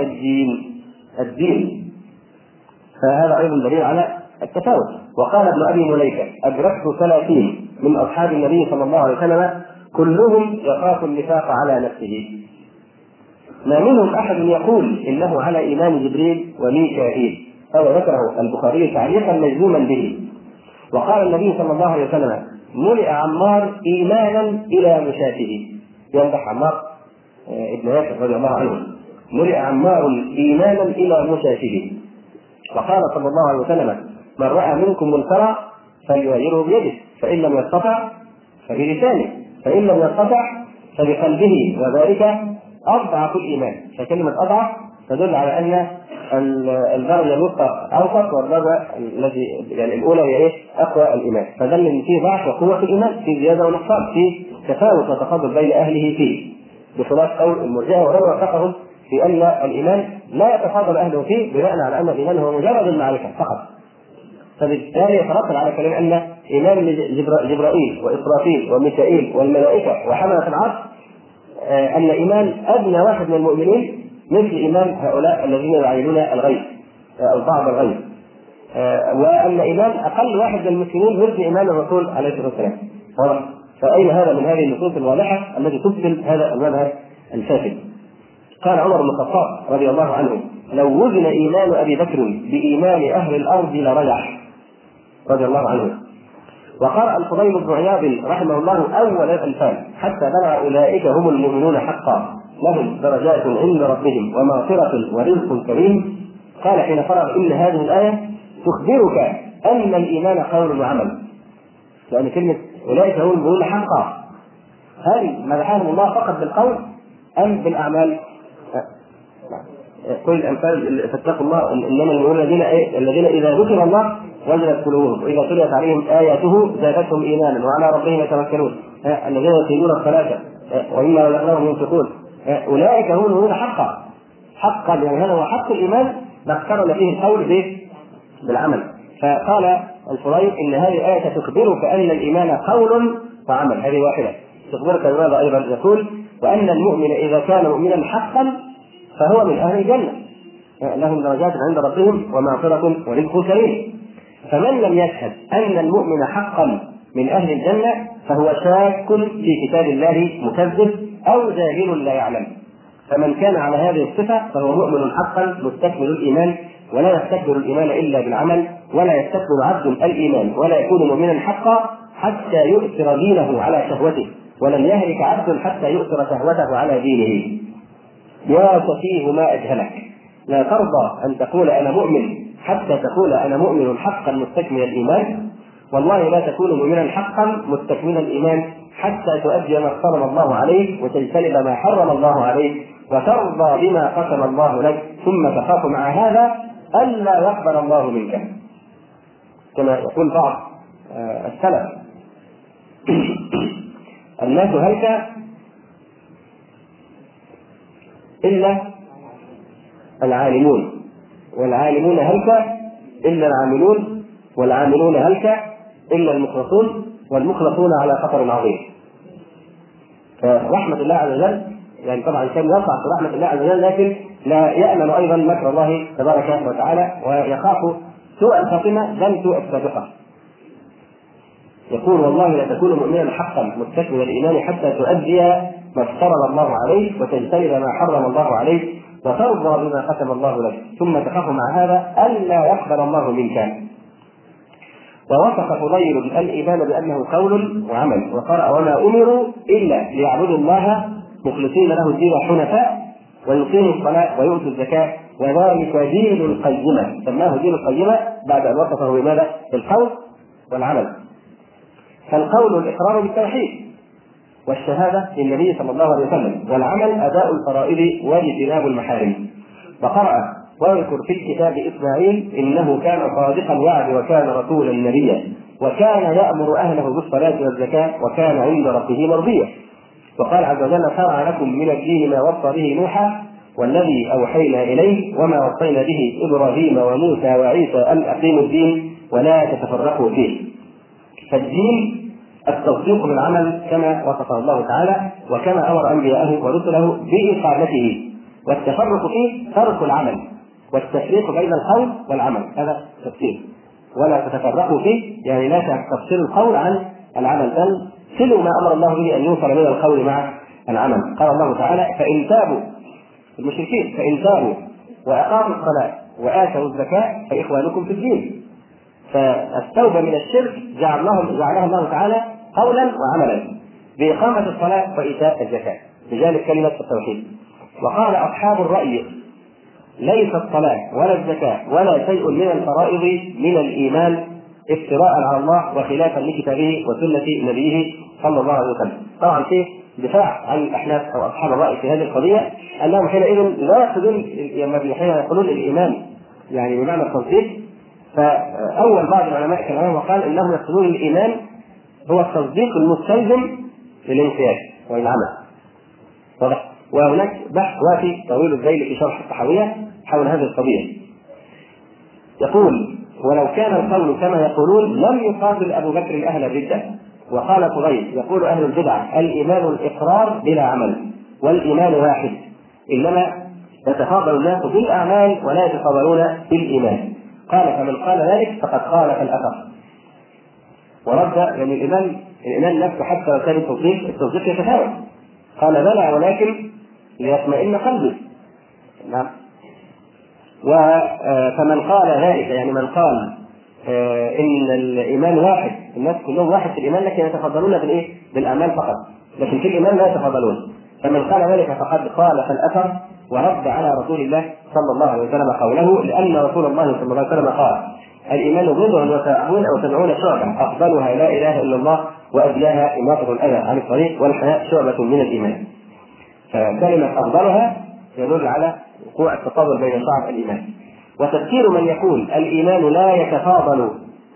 الدين. فهذا أيضا دليل على التفاوت. وقال ابن أبي مليكة: أدركت 30 من أصحاب النبي صلى الله عليه وسلم كلهم يخاف النفاق على نفسه، ما منهم أحد يقول إنه على إيمان جبريل وميكائيل. هذا ذكره البخاري تعليقا مجزوما به. وقال النبي صلى الله عليه وسلم: ملئ عمار إيمانا إلى مشاته. يمدح عمار ابن ياسر رضي الله عنه: ملئ عمار إيمانا إلى مشاته. وقال صلى الله عليه وسلم: من رأى منكم منكرا فليغيره بيده، فإن لم يستطع فبلسانه، فإن لم يستطع فبقلبه، وذلك أضعف الإيمان. فكلمة أضعف تدل على أن الدرجة الوسطى أوسط، والدرجة التي يعني الأولى هي أقوى الإيمان. فدل أن فيه ضعف وقوة الإيمان، في زيادة ونقصان، في تفاوت وتفاضل بين أهله فيه، بخلاف قول المرجئة وغير وفقهم في أن الإيمان لا يتفاضل أهله فيه، بناء على أن الإيمان هو مجرد المعرفة فقط. فبالتالي يترتب على كلام أن إيمان جبرائيل وإسرافيل وميكائيل والملائكة وحملة العرش أن إيمان أدنى واحد من المؤمنين مثل إيمان هؤلاء الذين يعينون الغيب أو بعض الغيب، وأن إيمان أقل واحد من المسلمين مثل إيمان الرسول عليه الصلاة والسلام. فأين هذا من هذه النصوص الواضحة التي تبطل هذا المذهب الفاسد؟ قال عمر بن الخطاب رضي الله عنه: لو وزن إيمان أبي بكر بإيمان أهل الأرض لرجح، رضي الله عنه. وقرأ الفضيل بن عياض رحمه الله أول الأنفال حتى بلغ أولئك هم المؤمنون حقا لهم درجات عند ربهم ومغفرة ورزق كريم. قال حين قرأ إن هذه الآية تخبرك أن الإيمان قول وعمل، لأن كلمة أولئك هم المؤمنون حقا هذه مدحهم الله فقط بالقول أم بالأعمال؟ كل الأمثال فاتقوا الله إنما المؤمنون الذين إذا ذكر الله وجلت قلوبهم وإذا تليت عليهم آياته زادتهم إيمانا وعلى ربهم يتوكلون الذين يقيمون الصلاة وإما رزقناهم ينفقون أولئك هم المؤمنون حقا يعني هذا هو حق الإيمان ما اقترن فيه القول بالعمل. فقال الفضيل إن هذه الآية تخبرك أن الإيمان قول وعمل، هذه واحدة. تخبرك بماذا أيضا؟ يقول وأن المؤمن إذا كان مؤمنا حقا فهو من أهل الجنة لهم درجات عند ربهم ومغفرة ورزق كريم. فمن لم يشهد أن المؤمن حقا من أهل الجنة فهو شاك في كتاب الله مكذب أو جاهل لا يعلم. فمن كان على هذه الصفة فهو مؤمن حقا مستكمل الإيمان، ولا يستكبر الإيمان إلا بالعمل، ولا يستكبر عبد الإيمان ولا يكون مؤمنا حقا حتى يؤثر دينه على شهوته، ولن يهلك عبد حتى يؤثر شهوته على دينه. يا سفيه ما أجهلك، لا ترضى أن تقول أنا مؤمن حتى تقول أنا مؤمن حقا مستكمل الإيمان، والله لا تكون مؤمنا حقا مستكمل الإيمان حتى تؤدي ما افترض الله عليك وتجتنب ما حرم الله عليك وترضى بما قسم الله لك، ثم تخاف مع هذا ألا يقبل الله منك. كما يقول بعض السلف الناس هلك إلا العالمون، والعالمون هلك إلا العاملون، والعاملون هلك إلا المخلصون، والمخلصون على خطر عظيم. فرحمة الله عز وجل يعني طبعا كان يقع في رحمة الله عز وجل، لكن لا يأمن أيضا مكر الله تبارك وتعالى ويخاف سوء الخاتمة بل سوء السابقة. يقول والله لا تكون مؤمنا حقا مستكمل الإيمان حتى تؤدي ما افترض الله عليك وتجتنب ما حرم الله عليك وترضى بما قسم الله لك، ثم تخاف مع هذا ألا يقبل الله منك. ووصف فضيل الإيمان بأنه قول وعمل، وقرأ وما أمروا إلا ليعبدوا الله مخلصين له الدين حنفاء ويقيموا الصلاة ويؤتوا الزكاة وذلك دين القيمة. سماه دين القيمة بعد أن وصفه بماذا؟ بالقول والعمل. فالقول الإقرار بالتوحيد والشهادة للنبي صلى الله عليه وسلم، والعمل أداء الفرائض واجتناب المحارم. وقرأ واذكر في الكتاب إسماعيل إنه كان صادق الوعد وكان رسولا نبيا وكان يأمر أهله بالصلاة والزكاة وكان عند ربه مرضيا. وقال عز وجل شرع لكم من الدين ما وصى به نوحا والذي أوحينا إليه وما وصينا به إبراهيم وموسى وعيسى أن أقيموا الدين ولا تتفرقوا فيه. فالدين التصديق بالعمل كما وصفه الله تعالى وكما أمر أنبياءه ورسله بإقامته، والتفرق فيه ترك العمل والتفريق بين القول والعمل، هذا تفسير. ولا تتفرقوا فيه يعني لا تفصل القول عن العمل بل صلوا ما أمر الله به أن يوصل من القول مع العمل. قال الله تعالى فإن تابوا المشركين فإن تابوا وأقاموا الصلاة وآتوا الزكاة فإخوانكم في الدين. فالتوبة من الشرك جعلها الله تعالى قولا وعملا بإقامة الصلاة وإيتاء الزكاة بجانب كلمة التوحيد. وقال أصحاب الرأي ليس الصلاة ولا الزكاة ولا شيء من الفرائض من الإيمان افتراء على الله وخلافا لكتابه وسنة نبيه صلى الله عليه وسلم. طبعا في دفاع عن الأحناف أو أصحاب الرأي في هذه القضية أنهم حينئذ لا يقصدون حين يقولون الإيمان يعني بمعنى التصديق. فأول بعض العلماء كلامهم وقال إنهم يقصدون الإيمان هو التصديق المستلزم للانقياد والعمل. وهناك بحث وافي طويل الذيل في شرح الطحاوية حول هذه القضية. يقول ولو كان القول كما يقولون لم يقابل أبو بكر أهل الردة. وقال فضيل يقول أهل البدع الإيمان الإقرار بلا عمل والإيمان واحد، إنما يتفاضل الناس بالأعمال ولا يتفاضلون بالإيمان. قال فمن قال ذلك فقد خالف الأثر ورد يعني الإيمان نفسه حتى لو كان التصديق يتفاوت. قال بلى ولكن ليطمئن قلبي. نعم. فمن قال ذلك يعني من قال ان الايمان واحد، الناس كلهم واحد في الايمان، لكن يتفضلون بالايه؟ بالاعمال فقط، لكن في الايمان لا يتفضلون. فمن قال ذلك فقد خالف الاثر ورد على رسول الله صلى الله عليه وسلم قوله، لان رسول الله صلى الله عليه وسلم قال: الايمان بضع وسبعون او 70 شعبه، افضلها لا اله الا الله وادلاها اماطه الاذى عن الطريق، والحياء شعبه من الايمان. فكلمه افضلها يدل على وقوع التفاضل بين شعب الايمان. وتفسير من يقول الايمان لا يتفاضل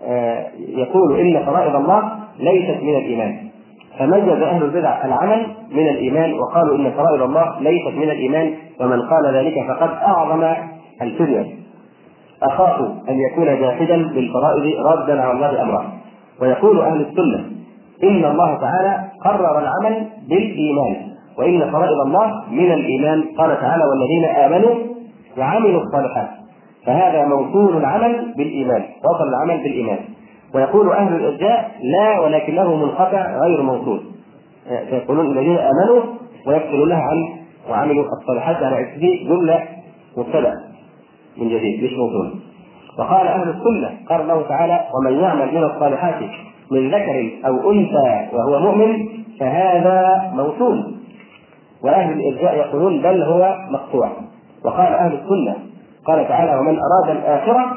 يقول ان فرائض الله ليست من الايمان، فميز اهل البدع العمل من الايمان وقالوا ان فرائض الله ليست من الايمان، ومن قال ذلك فقد اعظم الفريه. اخاف ان يكون جاحدا بالفرائض رادا على الله امره. ويقول اهل السنه ان الله تعالى قرر العمل بالايمان، وان فرائض الله من الايمان، قال تعالى: والذين امنوا وعملوا الصالحات، فهذا موصول العمل بالايمان، وصل العمل بالايمان. ويقول اهل الارجاء لا، ولكنه منقطع غير موصول، فيقولون الذين امنوا ويفصلونها عن وعملوا الصالحات على اسمه جمله مبتدا من جديد مش موصول. وقال اهل السنه قال الله تعالى: ومن يعمل من الصالحات من ذكر او انثى وهو مؤمن فهذا موصول. واهل الارجاء يقولون بل هو مقطوع. وقال اهل السنه قال تعالى: ومن اراد الاخره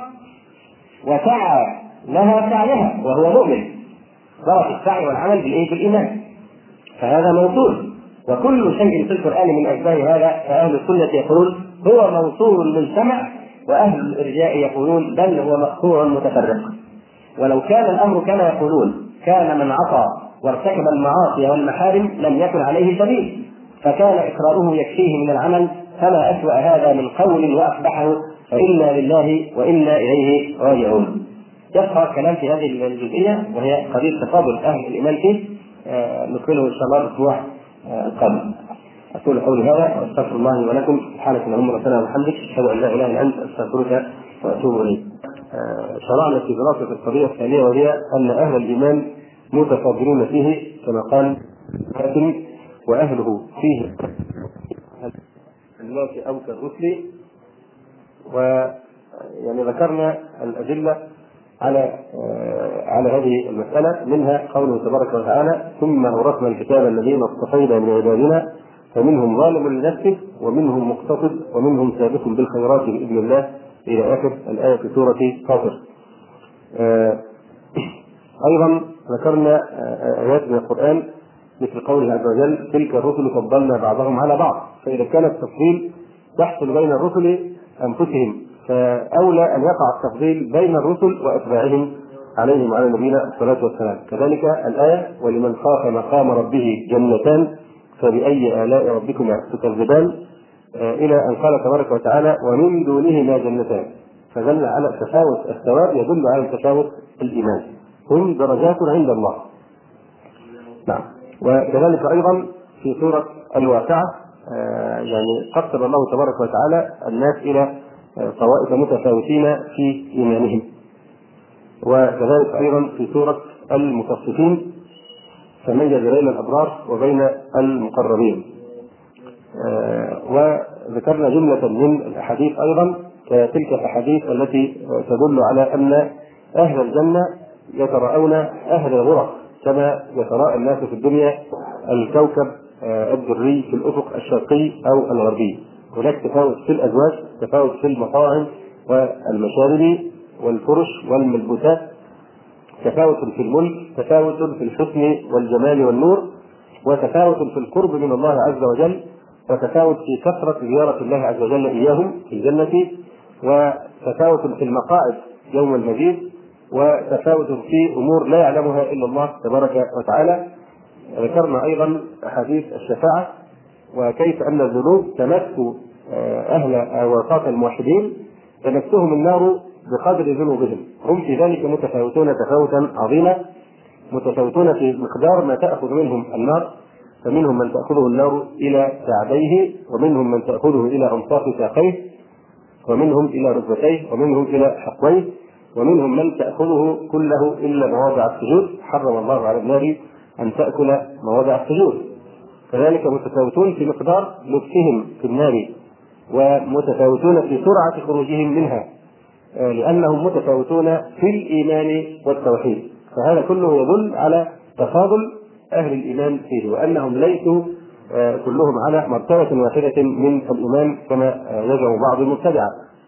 وسعى لها سعيها وهو مؤمن، ضرب السعي والعمل بالايمان، فهذا موصول. وكل شيء في القران من اشباه هذا فاهل السنه يقولون هو موصول مجتمع، واهل الارجاء يقولون بل هو مقطوع متفرق. ولو كان الامر كما يقولون كان من عصى وارتكب المعاصي والمحارم لم يكن عليه سبيل، فكان اقراره يكفيه من العمل، فما اسوا هذا من قول واقبحه، فانا لله وانا اليه راجعون. يبقى الكلام في هذه الجزئيه وهي قضيه تفاضل اهل الايمان فيه، نكمله ان شاء الله الاسبوع القادم. اقول قولي هذا واستغفر الله ولكم. سبحانك اللهم ربنا وبحمدك، اشهد ان لا اله الا انت، استغفرك واتوب اليك. شرعنا في دراسه القضيه الثانيه، وهي ان اهل الايمان متفاضلون فيه كما قال لكن واهله فيه الناس او كالرسل. ويعني ذكرنا الادله على هذه المساله، منها قوله تبارك وتعالى: ثم اورثنا الكتاب الذين اصطفينا من عبادنا فمنهم ظالم لنفسه ومنهم مقتصد ومنهم سابق بالخيرات باذن الله، الى اخر الايه في سوره فاطر. ايضا ذكرنا ايات من القران مثل قوله عز وجل: تلك الرسل فضلنا بعضهم على بعض. فاذا كان التفضيل يحصل بين الرسل انفسهم، فاولى ان يقع التفضيل بين الرسل واتباعهم عليهم وعلى نبينا الصلاه والسلام. كذلك الايه: ولمن خاف مقام ربه جنتان فباي الاء ربكما تكذبان، الى ان قال تبارك وتعالى: ومن دونهما جنتان، فدل على تفاوت الثواب، يدل على تفاوت الايمان، هم درجات عند الله. نعم. وكذلك ايضا في سوره الواقعه يعني قسم الله تبارك وتعالى الناس الى طوائف متفاوتين في ايمانهم. وكذلك ايضا في سوره المطففين فميز بين الابرار وبين المقربين. وذكرنا جمله من الاحاديث ايضا كتلك الاحاديث التي تدل على ان اهل الجنه يتراءون اهل الغرف كما يتراءى الناس في الدنيا الكوكب الدري في الافق الشرقي او الغربي. هناك تفاوت في الازواج، تفاوت في المطاعم والمشارب والفرش والملبوسات، تفاوت في الملك، تفاوت في الحسن والجمال والنور، وتفاوت في القرب من الله عز وجل، وتفاوت في كثرة زيارة الله عز وجل إياهم في الجنة، وتفاوت في المقاعد يوم المزيد، وتفاوت في أمور لا يعلمها إلا الله تبارك وتعالى. ذكرنا أيضا أحاديث الشفاعة وكيف أن الذنوب تمس أهل وساط الموحدين تمسهم النار بقدر ذنوبهم، هم في ذلك متفاوتون تفاوتا عظيما، متفاوتون في مقدار ما تأخذ منهم النار، فمنهم من تأخذه النار إلى كعبيه، ومنهم من تأخذه إلى أنصاف ساقيه، ومنهم إلى ركبتيه، ومنهم إلى حقويه، ومنهم من تأخذه كله إلا مواضع السجود، حرم الله على النار أن تأكل مواضع السجود. كذلك متفاوتون في مقدار لبسهم في النار، ومتفاوتون في سرعة خروجهم منها. لأنهم متفاوتون في الإيمان والتوحيد. فهذا كله يدل على تفاضل أهل الإيمان فيه، وأنهم ليسوا كلهم على مرتبة واحدة من الإيمان كما يزعم بعض المبتدعة.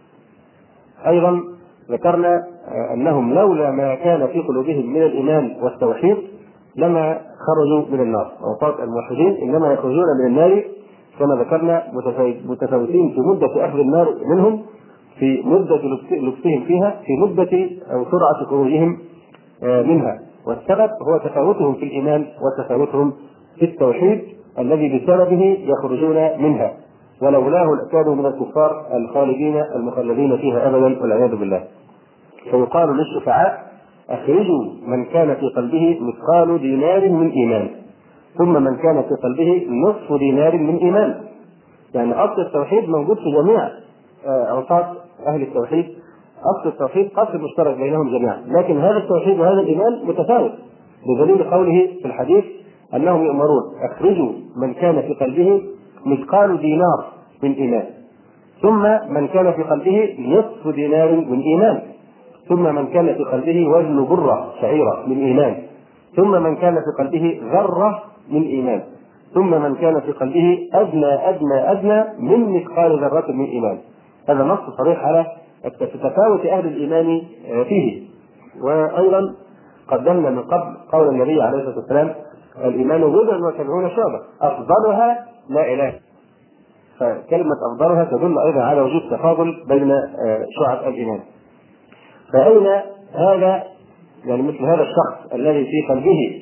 أيضا ذكرنا أنهم لولا ما كان في قلوبهم من الإيمان والتوحيد لما خرجوا من النار. أوقات الموحدين إنما يخرجون من النار كما ذكرنا متفاوتين في مدة أخذ النار منهم، في مدة لبسهم فيها، في مدة أو سرعة خروجهم منها. والسبب هو تفاوتهم في الإيمان وتفاوتهم في التوحيد الذي بسببه يخرجون منها، ولولاه لكانوا من الكفار الخالدين المخلدين فيها أبدا والعياذ بالله. فيقال للشفعاء: أخرجوا من كان في قلبه مثقال دينار من إيمان، ثم من كان في قلبه نصف دينار من إيمان. يعني أصل التوحيد موجود في جميع أوقات أهل التوحيد، أصل التوحيد قصد مشترك بينهم جميعا، لكن هذا التوحيد وهذا الإيمان متفاوت، بدليل قوله في الحديث أنهم يؤمرون: أخرجوا من كان في قلبه مثقال دينار من إيمان، ثم من كان في قلبه نصف دينار من إيمان، ثم من كان في قلبه وزن برة شعيرة من إيمان، ثم من كان في قلبه ذرة من إيمان، ثم من كان في قلبه أدنى من مثقال ذرة من إيمان. هذا نص صريح على تفاوت أهل الإيمان فيه. وأيضا قدمنا من قبل قول النبي عليه الصلاة والسلام: الإيمان 70 شعبة أفضلها لا إله. فكلمة أفضلها تدل أيضا على وجود تفاضل بين شعب الإيمان. فأين هذا، يعني مثل هذا الشخص الذي في قلبه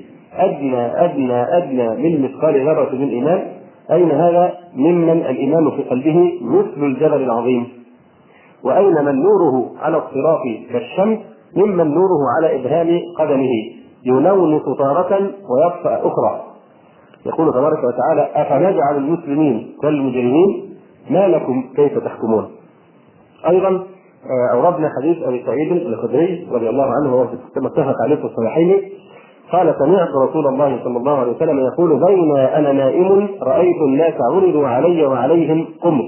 أدنى من مثقال ذرة من إيمان، أين هذا ممن الإيمان في قلبه مثل الجبل العظيم؟ وأين من نوره على الصراط كالشمس ممن نوره على إبهام قدمه ينونس تارة ويطفأ أخرى؟ يقول تبارك وتعالى: أفنجعل المسلمين كالمجرمين ما لكم كيف تحكمون. أيضا أوردنا حديث أبي سعيد الخدري رضي الله عنه وهو متفق عليه في الصحيحين، قال: سمعت رسول الله صلى الله عليه وسلم يقول: بين أنا نائم رأيت الناس عرضوا علي وعليهم قمص،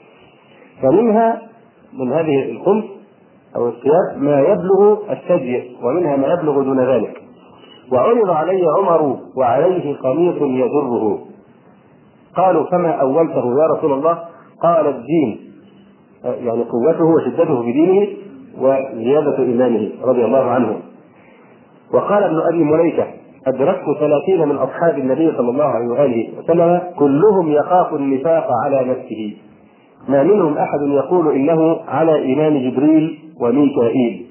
فمنها من هذه القمص أو الثياب ما يبلغ الثدي، ومنها ما يبلغ دون ذلك، وعرض علي عمر وعليه قميص يجره. قالوا: فما أولته يا رسول الله؟ قال: الدين، يعني قوته وشدته في دينه وزيادة إيمانه رضي الله عنه. وقال ابن أبي مليكة: أدركت 30 من أصحاب النبي صلى الله عليه وآله وسلم كلهم يخاف النفاق على نفسه، ما منهم أحد يقول إنه على إيمان جبريل وميكائيل.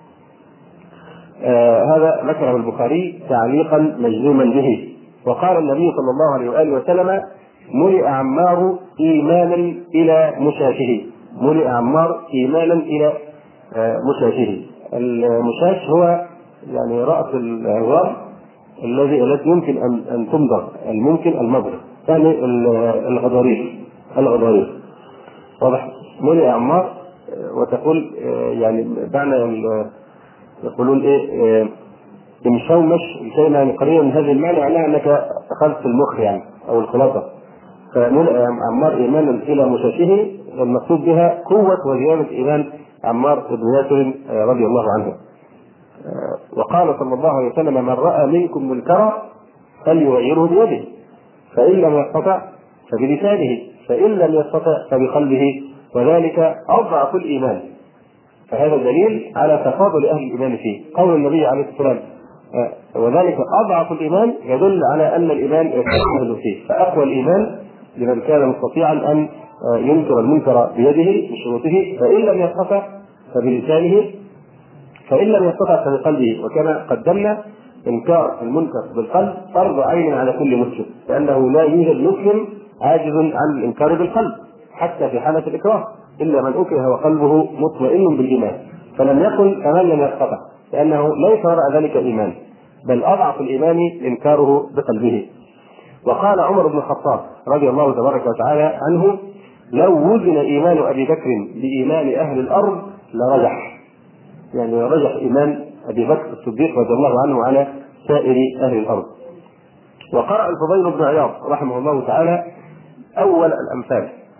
هذا ذكره البخاري تعليقا مجزوما به. وقال النبي صلى الله عليه وآله وسلم: ملئ عمار إيمانا إلى مشاشه. ملئ عمار إيمانا إلى مشاشه. المشاش هو يعني رأس العظام الذي يمكن أن تمضغ، الممكن المضغ، يعني الغضاريف. واضح؟ ملئ عمار، وتقول يعني معنى يقولون ايه مشومش الكلمه، يعني قريبا من هذا المعنى، معناها انك اخذت المخ يعني او الخلاصه. فملئ عمار ايمانا الى مشاشه، والمقصود بها قوه وزياده ايمان عمار بن ياسر رضي الله عنه. وقال صلى الله عليه وسلم: من راى منكم منكرا فليغيره بيده، فان لم يستطع فبلسانه، فان لم يستطع فبقلبه، وذلك اضعف الايمان. فهذا دليل على تفاضل اهل الايمان فيه. قول النبي عليه الصلاه والسلام: وذلك اضعف الايمان، يدل على ان الايمان يتفاضل فيه. فاقوى الايمان لمن كان مستطيعا ان ينكر المنكر بيده بشروطه، فان لم يستطع فبلسانه، فان لم يستطع فبقلبه. وكما قدمنا انكار المنكر بالقلب فرض عين على كل مسلم، لانه لا يوجد مسلم عاجز عن الانكار بالقلب حتى في حاله الاكراه، إلا من أكره وقلبه مطمئن بالإيمان. فلم يكن كمان لم يستطع، لأنه ليس وراء ذلك إيمان، بل أضعف الإيمان إنكاره بقلبه. وقال عمر بن الخطاب رضي الله تبارك وتعالى عنه: لو وزن إيمان أبي بكر بإيمان أهل الأرض لرجح، يعني رجح إيمان أبي بكر الصديق رضي الله عنه على سائر أهل الأرض. وقرأ الفضيل بن عياض رحمه الله تعالى أول الأمثال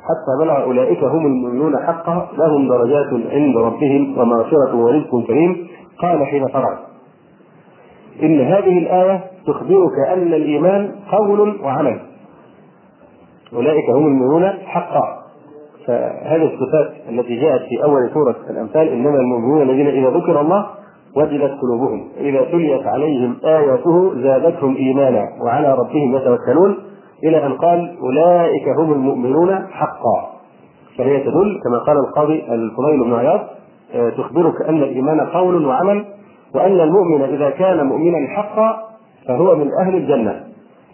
حتى بلغ أولئك هم المؤمنون حقا لهم درجات عند ربهم ومغفرة ورزق كريم. قال حين فرغ: إن هذه الآية تخبرك أن الإيمان قول وعمل، أولئك هم المؤمنون حقا. فهذه الصفات التي جاءت في أول سورة الأنفال: إنما المؤمنون الذين إذا ذكر الله وجلت قلوبهم إذا تليت عليهم آياته زادتهم إيمانا وعلى ربهم يتوكلون، إلى أن قال: أولئك هم المؤمنون حقا. فهي تدل كما قال القاضي الفضيل بن عياض: تخبرك أن الإيمان قول وعمل، وأن المؤمن إذا كان مؤمنا حقا فهو من أهل الجنة.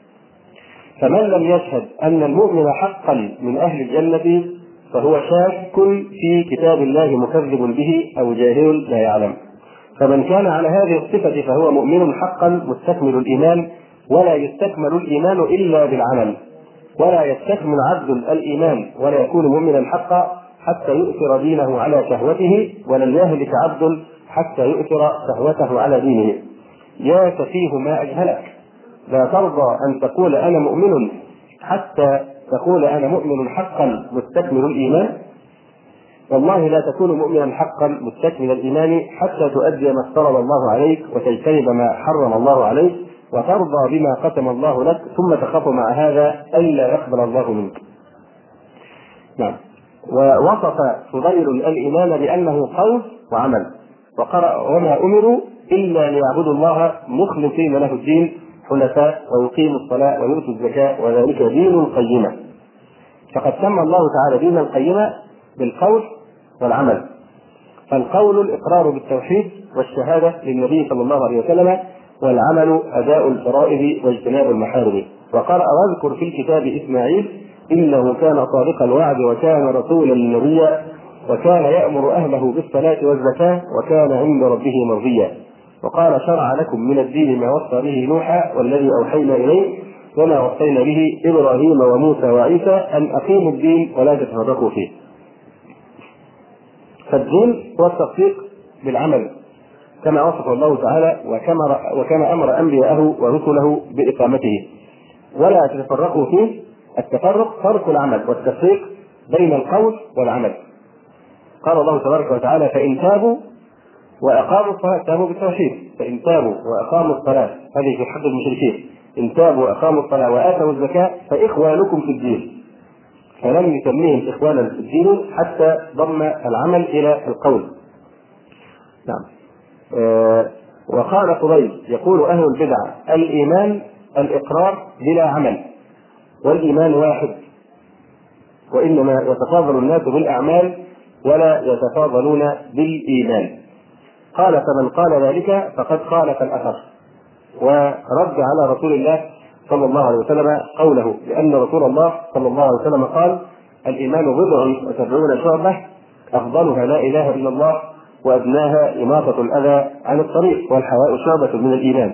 فمن لم يشهد أن المؤمن حقا من أهل الجنة فهو شاك في كتاب الله مكذب به أو جاهل لا يعلم. فمن كان على هذه الصفة فهو مؤمن حقا مستكمل الإيمان، ولا يستكمل الإيمان إلا بالعمل، ولا يستكمل عبد الإيمان ولا يكون مؤمنا حقا حتى يؤثر دينه على شهوته، ولن يهلك عبد حتى يؤثر شهوته على دينه. يا سفيه ما أجهلك، لا ترضى أن تقول أنا مؤمن حتى تقول أنا مؤمن حقا مستكمل الإيمان. والله لا تكون مؤمنا حقا مستكمل الإيمان حتى تؤدي ما افترض الله عليك وتجتنب ما حرم الله عليك وترضى بما قسم الله لك، ثم تخاف مع هذا ألا يقبل الله منك. نعم. ووصف فضيل الإيمان بأنه قول وعمل، وقرأ: وما أمروا إلا ليعبدوا الله مخلصين له الدين حنفاء ويقيموا الصلاة ويؤتوا الزكاة وذلك دين القيمة. فقد سمى الله تعالى دين القيمة بالقول والعمل. فالقول الإقرار بالتوحيد والشهادة للنبي صلى الله عليه وسلم، والعمل أداء الفرائض واجتناب المحارم. وقرأ: واذكر في الكتاب إسماعيل إنه كان صادق الوعد وكان رسولا نبيا وكان يأمر أهله بالصلاة والزكاة وكان عند ربه مرضيا. وقال: شرع لكم من الدين ما وصى به نوحا والذي أوحينا إليه وما وصينا به إبراهيم وموسى وعيسى أن أقيموا الدين ولا تتفرقوا فيه. فالدين هو التصديق بالعمل كما وصفه الله تعالى وكما أمر أنبياءه ورسله بإقامته، ولا تتفرقوا فيه. التفرق ترك العمل والتفريق بين القول والعمل. قال الله تبارك وتعالى: فإن تابوا وأقاموا الصلاة، تابوا بالتوحيد، فإن تابوا وأقاموا الصلاة، هذه في حق المشركين، إن تابوا وأقاموا الصلاة وآتوا الزكاة فإخوانكم في الدين. فلم يسميهم إخوانا في الدين حتى ضم العمل إلى القول. نعم. وقال فضيل يقول: أهل البدع الإيمان الإقرار بلا عمل، والإيمان واحد، وإنما يتفاضل الناس بالأعمال ولا يتفاضلون بالإيمان. قال: فمن قال ذلك فقد خالف الأثر ورد على رسول الله صلى الله عليه وسلم قوله، لأن رسول الله صلى الله عليه وسلم قال: الإيمان 70 شعبة أفضلها لا إله إلا الله وأدناها إماطة الأذى عن الطريق والحياء شعبة من الإيمان.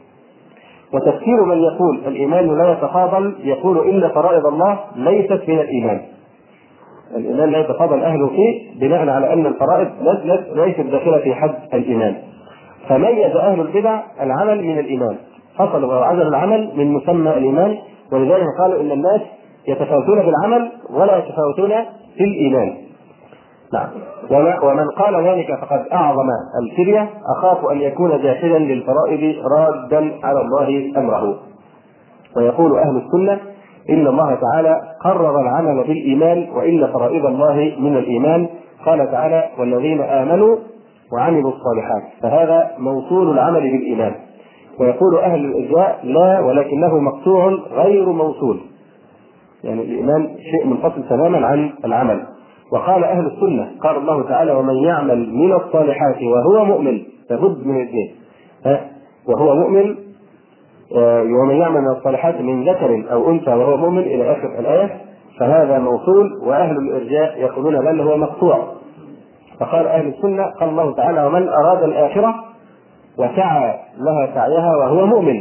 وتفسير من يقول الإيمان لا يتفاضل يقول: إن فرائض الله ليست من الإيمان. الإيمان لا يتفاضل أهله فيه بناء على أن الفرائض ليست داخلة في حد الإيمان. فميز أهل البدع العمل من الإيمان، فصلوا وعزلوا العمل من مسمى الإيمان، ولذلك قالوا إن الناس يتفاوتون بالعمل ولا يتفاوتون في الإيمان. نعم. ومن قال ذلك فقد أعظم الفرية، أخاف أن يكون جاحدا للفرائض رادا على الله أمره. ويقول أهل السنة: إن الله تعالى قرر العمل بالإيمان، وإن فرائض الله من الإيمان. قال تعالى: والذين آمنوا وعملوا الصالحات، فهذا موصول العمل بالإيمان. ويقول أهل الإرجاء: لا، ولكنه مقطوع غير موصول، يعني الإيمان شيء منفصل تماما عن العمل. وقال أهل السنة: قال الله تعالى: ومن يعمل من الصالحات وهو مؤمن، لابد من الاثنين، وهو مؤمن، ومن يعمل من الصالحات من ذكر أو أنثى وهو مؤمن إلى آخر الآية، فهذا موصول. وأهل الإرجاء يقولون بل هو مقطوع. فقال أهل السنة: قال الله تعالى: ومن أراد الآخرة وسعى لها سعيها وهو مؤمن،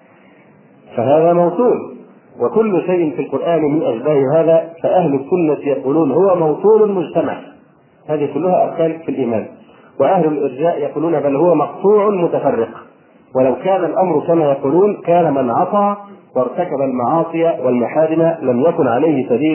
فهذا موصول. وكل شيء في القرآن من أشباه هذا فأهل السنة يقولون هو موصول مجتمع. هذه كلها أركان في الإيمان. وأهل الإرجاء يقولون بل هو مقطوع متفرق. ولو كان الأمر كما يقولون كان من عصى وارتكب المعاصي والمحارم لم يكن عليه سبيل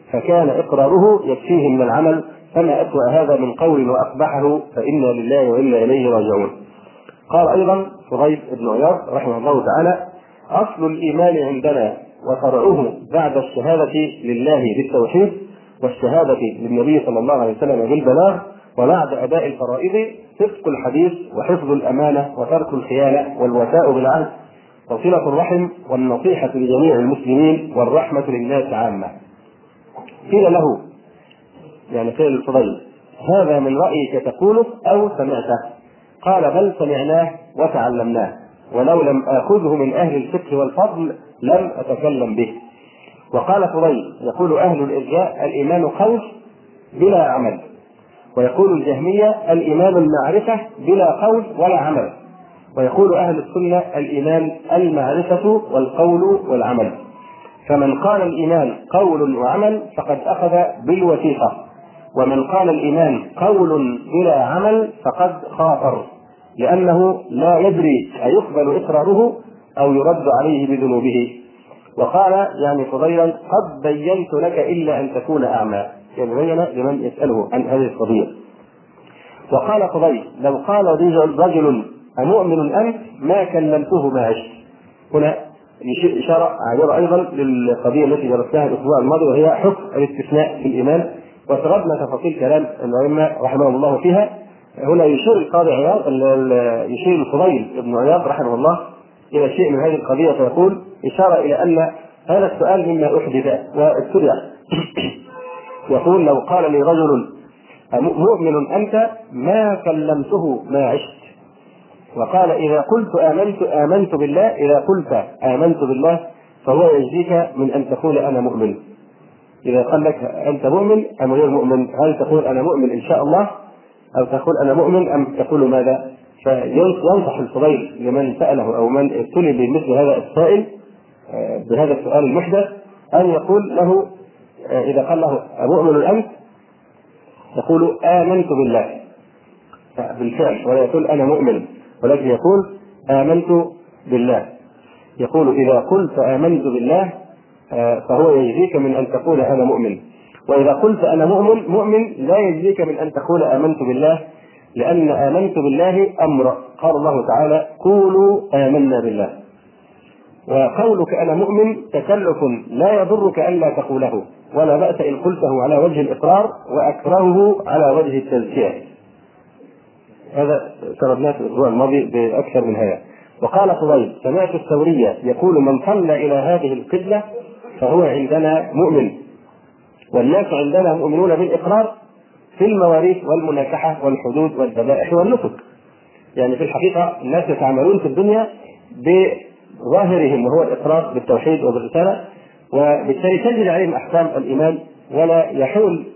فكان إقراره يكفيه من العمل، فما أسوأ هذا من قول وأقبحه، فإنا لله وإنا إليه راجعون. قال أيضا فضيل بن عياض رحمه الله تعالى: أصل الإيمان عندنا وفرعه بعد الشهادة لله بالتوحيد والشهادة للنبي صلى الله عليه وسلم بالبلاغ وبعد أداء الفرائض صدق الحديث وحفظ الأمانة وترك الخيانة والوفاء بالعهد وصلة الرحم والنصيحة لجميع المسلمين والرحمة للناس عامة. قيل له يعني قيل الفضيل: هذا من رأيك تقوله أو سمعته؟ قال: بل سمعناه وتعلمناه، ولو لم آخذه من أهل الفقه والفضل لم أتكلم به. وقال فضيل: يقول أهل الإرجاء الإيمان قول بلا عمل، ويقول الجهمية الإيمان المعرفة بلا قول ولا عمل، ويقول أهل السنة الإيمان المعرفة والقول والعمل. فمن قال الإيمان قول وعمل فقد أخذ بالوثيقة، ومن قال الإيمان قول بلا عمل فقد خاطر، لأنه لا يدري أيقبل إقراره أو يرد عليه بذنوبه. وقال يعني فضيلا: قد بينت لك إلا أن تكون أعمى، يعني بين لمن يسأله عن هذه القضية. وقال فضيل: لو قال رجل أمؤمن أنت ما كلمته ما عشت. هنا إشارة عابرة أيضا للقضية التي درسناها الأسبوع الماضي، وهي حكم الاستثناء في الإيمان، وسردنا تفاصيل كلام العلماء رحمه الله فيها. هنا يشير القاضي عياض يشير الفضيل بن عياض رحمه الله إلى شيء من هذه القضية، فيقول إشارة إلى أن هذا السؤال مما أحدث واتبع. يقول: لو قال لي رجل مؤمن أنت ما كلمته ما عشت. وقال: إذا قلت آمنت بالله، إذا قلت آمنت بالله فهو يجزيك من أن تقول أنا مؤمن. إذا قال لك أنت مؤمن أم غير مؤمن، هل تقول أنا مؤمن إن شاء الله، أو تقول أنا مؤمن، أم تقول ماذا؟ فينصح الفضيل لمن سأله أو من ابتلي بمثل هذا السائل بهذا السؤال المحدث أن يقول له إذا قال له أمؤمن أنت يقول آمنت بالله بالفعل، ولا يقول أنا مؤمن، ولكن يقول آمنت بالله. يقول: إذا قلت آمنت بالله فهو يجزيك من أن تقول أنا مؤمن، وإذا قلت أنا مؤمن لا يجزيك من أن تقول آمنت بالله، لأن آمنت بالله أمر، قال الله تعالى: قولوا آمنا بالله. وقولك أنا مؤمن تكلف لا يضرك ألا تقوله، ولا بأس إن قلته على وجه الإقرار وأكرهه على وجه التزكية. هذا سردناه في الأسبوع الماضي بأكثر من هذا. وقال فضيل: سمعت الثورية يقول: من صلى إلى هذه القبلة فهو عندنا مؤمن، والناس عندنا مؤمنون بالإقرار في المواريث والمناكحة والحدود والذبائح والنسك. يعني في الحقيقة الناس يتعاملون في الدنيا بظاهرهم وهو الإقرار بالتوحيد وبالرسالة، وبالتالي تجري عليهم أحكام الإيمان، ولا يحول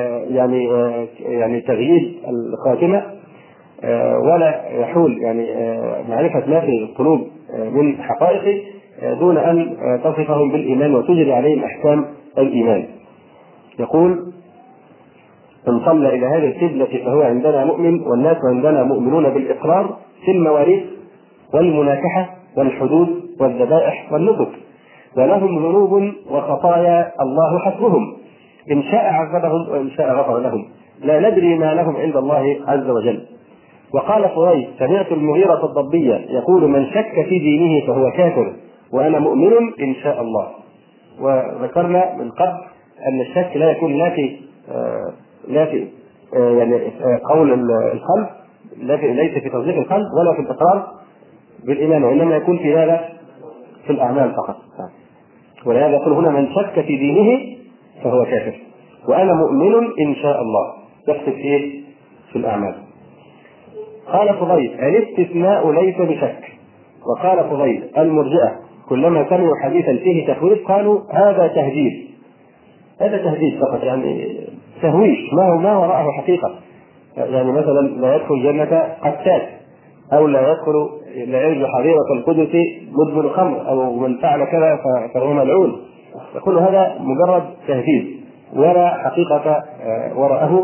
يعني تغيير الخاتمة، ولا يحول يعني معرفة ما في القلوب من حقائق دون أن تصفهم بالإيمان وتجري عليهم أحكام الإيمان. يقول: من صلى إلى هذه القبلة فهو عندنا مؤمن، والناس عندنا مؤمنون بالإقرار في المواريث والمناكحة والحدود والذبائح والنسك، ولهم ذنوب وخطايا الله حسبهم، إن شاء عذبهم وإن شاء غفر لهم، لا ندري ما لهم عند الله عز وجل. وقال فضيل: سمعت المغيرة الضبية يقول: من شك في دينه فهو كافر، وأنا مؤمن إن شاء الله. وذكرنا من قبل أن الشك لا يكون لا في يعني قول القلب، ليس في تصديق القلب ولا في الإقرار بالإيمان، وإنما يكون في هذا في الأعمال فقط. ولهذا يقول هنا: من شك في دينه فهو كافر، وأنا مؤمن إن شاء الله، يقصد فيه في الأعمال. قال فضيل: الاستثناء ليس بشك. وقال فضيل: المرجئة كلما سمعوا حديثا فيه تخويف قالوا هذا تهديد. هذا تهديد فقط، يعني تهويش ما وراءه حقيقة. يعني مثلا لا يدخل الجنة قتال، أو لا يرجو حظيرة القدس مدمن خمر، أو من فعل كذا فهو ملعون. يقول هذا مجرد تهديد ولا حقيقة وراءه.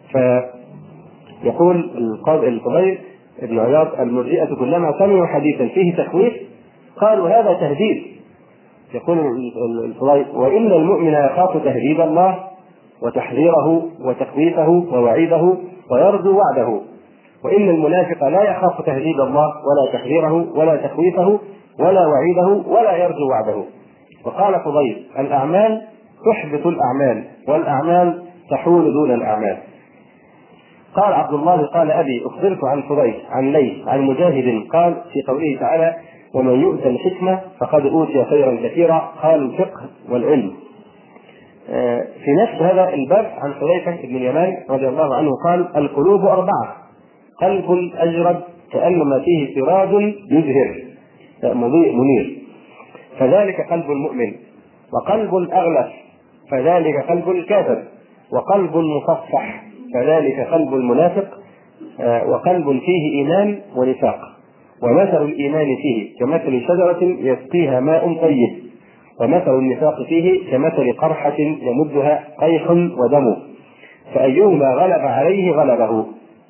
فيقول الفضيل ابن عياض: المرجئة كلما سمعوا حديثا فيه تخويف قالوا هذا تهديد. يقول الفضيل: وإن المؤمن يخاف تهديد الله وتحذيره وتخويفه ووعيده ويرجو وعده، وإن المنافق لا يخاف تهديد الله ولا تحذيره ولا تخويفه ولا وعيده ولا يرجو وعده. وقال فضيل: الأعمال تحبط الأعمال، والأعمال تحول دون الأعمال. قال عبد الله: قال أبي: أخبرت عن فضيل عن ليث عن مجاهد قال في قوله تعالى: ومن يؤت الحكمة فقد أوتي خيرا كثيرا، قال الفقه والعلم. في نفس هذا الباب عن حذيفة بن اليمان رضي الله عنه قال: القلوب 4: قلب أجرد كأنما فيه سراج يزهر مضيء منير، فذلك قلب المؤمن، وقلب أغلف فذلك قلب الكافر، وقلب مصفح فذلك قلب المنافق، وقلب فيه إيمان ونفاق. ومثل الإيمان فيه كمثل شجرة يسقيها ماء طيب، ومثل النفاق فيه كمثل قرحة يمدها قيح ودم، فأيهما غلب عليه غلبه.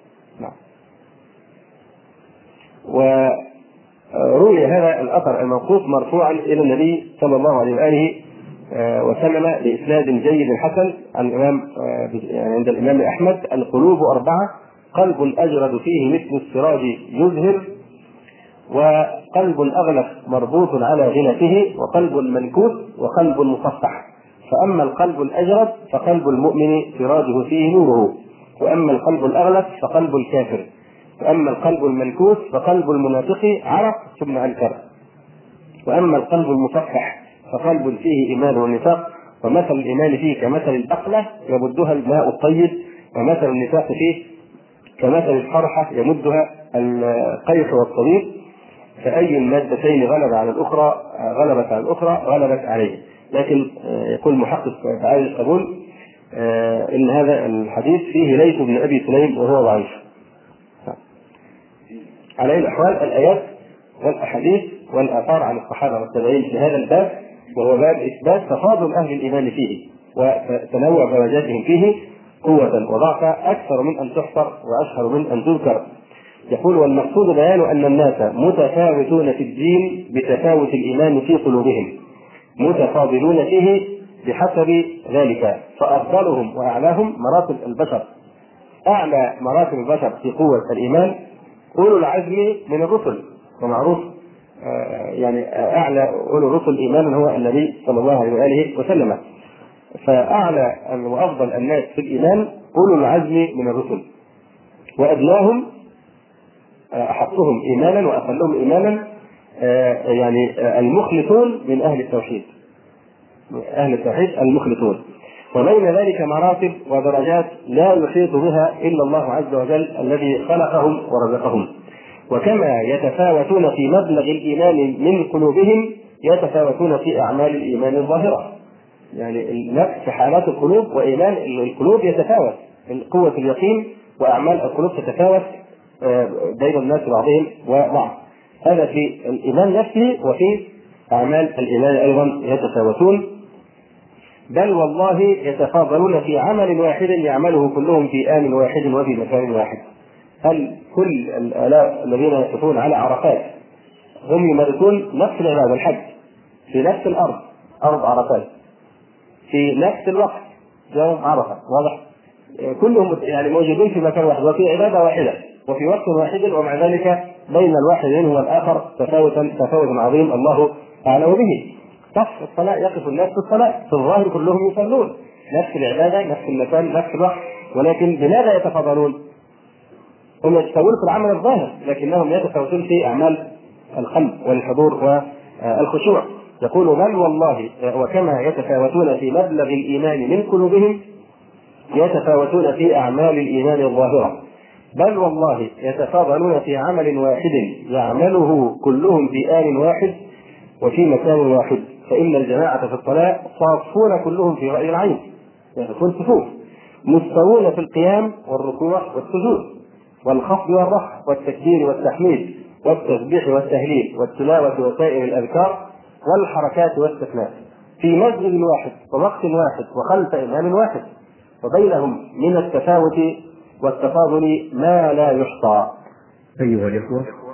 وروي هذا الأثر الموقوف مرفوعا إلى النبي صلى الله عليه وآله وسلم بإسناد جيد حسن عن الإمام عند الإمام أحمد: القلوب 4: قلب أجرد فيه مثل السراج يزهر، وقلب أغلف مربوط على غنته، وقلب منكوس، وقلب مصفح. فأما القلب الأجرد فقلب المؤمن سراجه فيه نوره، وأما القلب الأغلف فقلب الكافر، وأما القلب المنكوس فقلب المنافق عرق ثم أنكر، وأما القلب المصفح فقلب فيه إيمان ونفاق. ومثل الإيمان فيه كمثل البقلة يمدها الماء الطيب، ومثل النفاق فيه كمثل القرحة يمدها القيح والصديق، فأي المادتين غلبت على الأخرى غلبت عليه. لكن يقول محقق تعالى القبول إن هذا الحديث فيه ليث بن أبي سليم وهو ضعيف. على أي الأحوال الآيات والأحاديث والآثار عن الصحابة والتابعين في هذا الباب، وهو باب إثبات تفاضل أهل الإيمان فيه وتنوع درجاتهم فيه قوة وضعفا أكثر من أن تحصر وأشهر من أن تذكر. يقول: والمقصود بيان أن الناس متفاوتون في الدين بتفاوت الإيمان في قلوبهم، متفاضلون فيه بحسب ذلك، فأفضلهم وأعلاهم مراتب البشر. أعلى مراتب البشر في قوة الإيمان أولو العزم من الرسل، ومعروف يعني أعلى أولو الرسل إيمانا هو النبي صلى الله عليه وآله وسلم. فأعلى وأفضل الناس في الإيمان أولو العزم من الرسل، وأدناهم أحقهم إيمانا وأقلهم إيمانا يعني المخلصون من أهل التوحيد، أهل التوحيد المخلصون. وبين ذلك مراتب ودرجات لا يحيط بها إلا الله عز وجل الذي خلقهم ورزقهم. وكما يتفاوتون في مبلغ الإيمان من قلوبهم يتفاوتون في أعمال الإيمان الظاهرة. يعني نفس حالات القلوب وإيمان القلوب يتفاوت، قوة اليقين وأعمال القلوب تتفاوت بين الناس بعضهم وبعض. هذا في الإيمان نفسه، وفي أعمال الإيمان أيضا يتفاوتون، بل والله يتفاضلون في عمل واحد يعمله كلهم في آن واحد وفي مكان واحد. هل كل الآلاف الذين يقفون على عرفات هم يمارسون نفس العبادة الحج في نفس الأرض، أرض عرفات، في نفس الوقت يوم عرفة، واضح؟ كلهم يعني موجودين في مكان واحد وفي عبادة واحدة وفي وقت واحد، ومع ذلك بين الواحد منهم والآخر تفاوت عظيم الله أعلم به. صف الصلاة يقف الناس في الصلاة، في الظاهر كلهم يصلون نفس العبادة نفس المكان نفس الوقت، ولكن بماذا يتفاضلون؟ هم يتفاوتون في العمل الظاهر، لكنهم يتفاوتون في أعمال القلب والحضور والخشوع. يقول: بل والله وكما يتفاوتون في مبلغ الإيمان من قلوبهم يتفاوتون في أعمال الإيمان الظاهرة، بل والله يتفاضلون في عمل واحد يعمله كلهم في آن واحد وفي مكان واحد. فإن الجماعة في الصلاة صافون كلهم في رأي العين، يكون صفوف مستوون في القيام والركوع والسجود والخفض والرفع والتكبير والتحميد والتسبيح والتهليل والتلاوة وسائر الأذكار والحركات والاستثناء في مسجد واحد ووقت واحد وخلف إمام واحد، وبينهم من التفاوت والتفاضل ما لا يحصى. أيها الإخوة،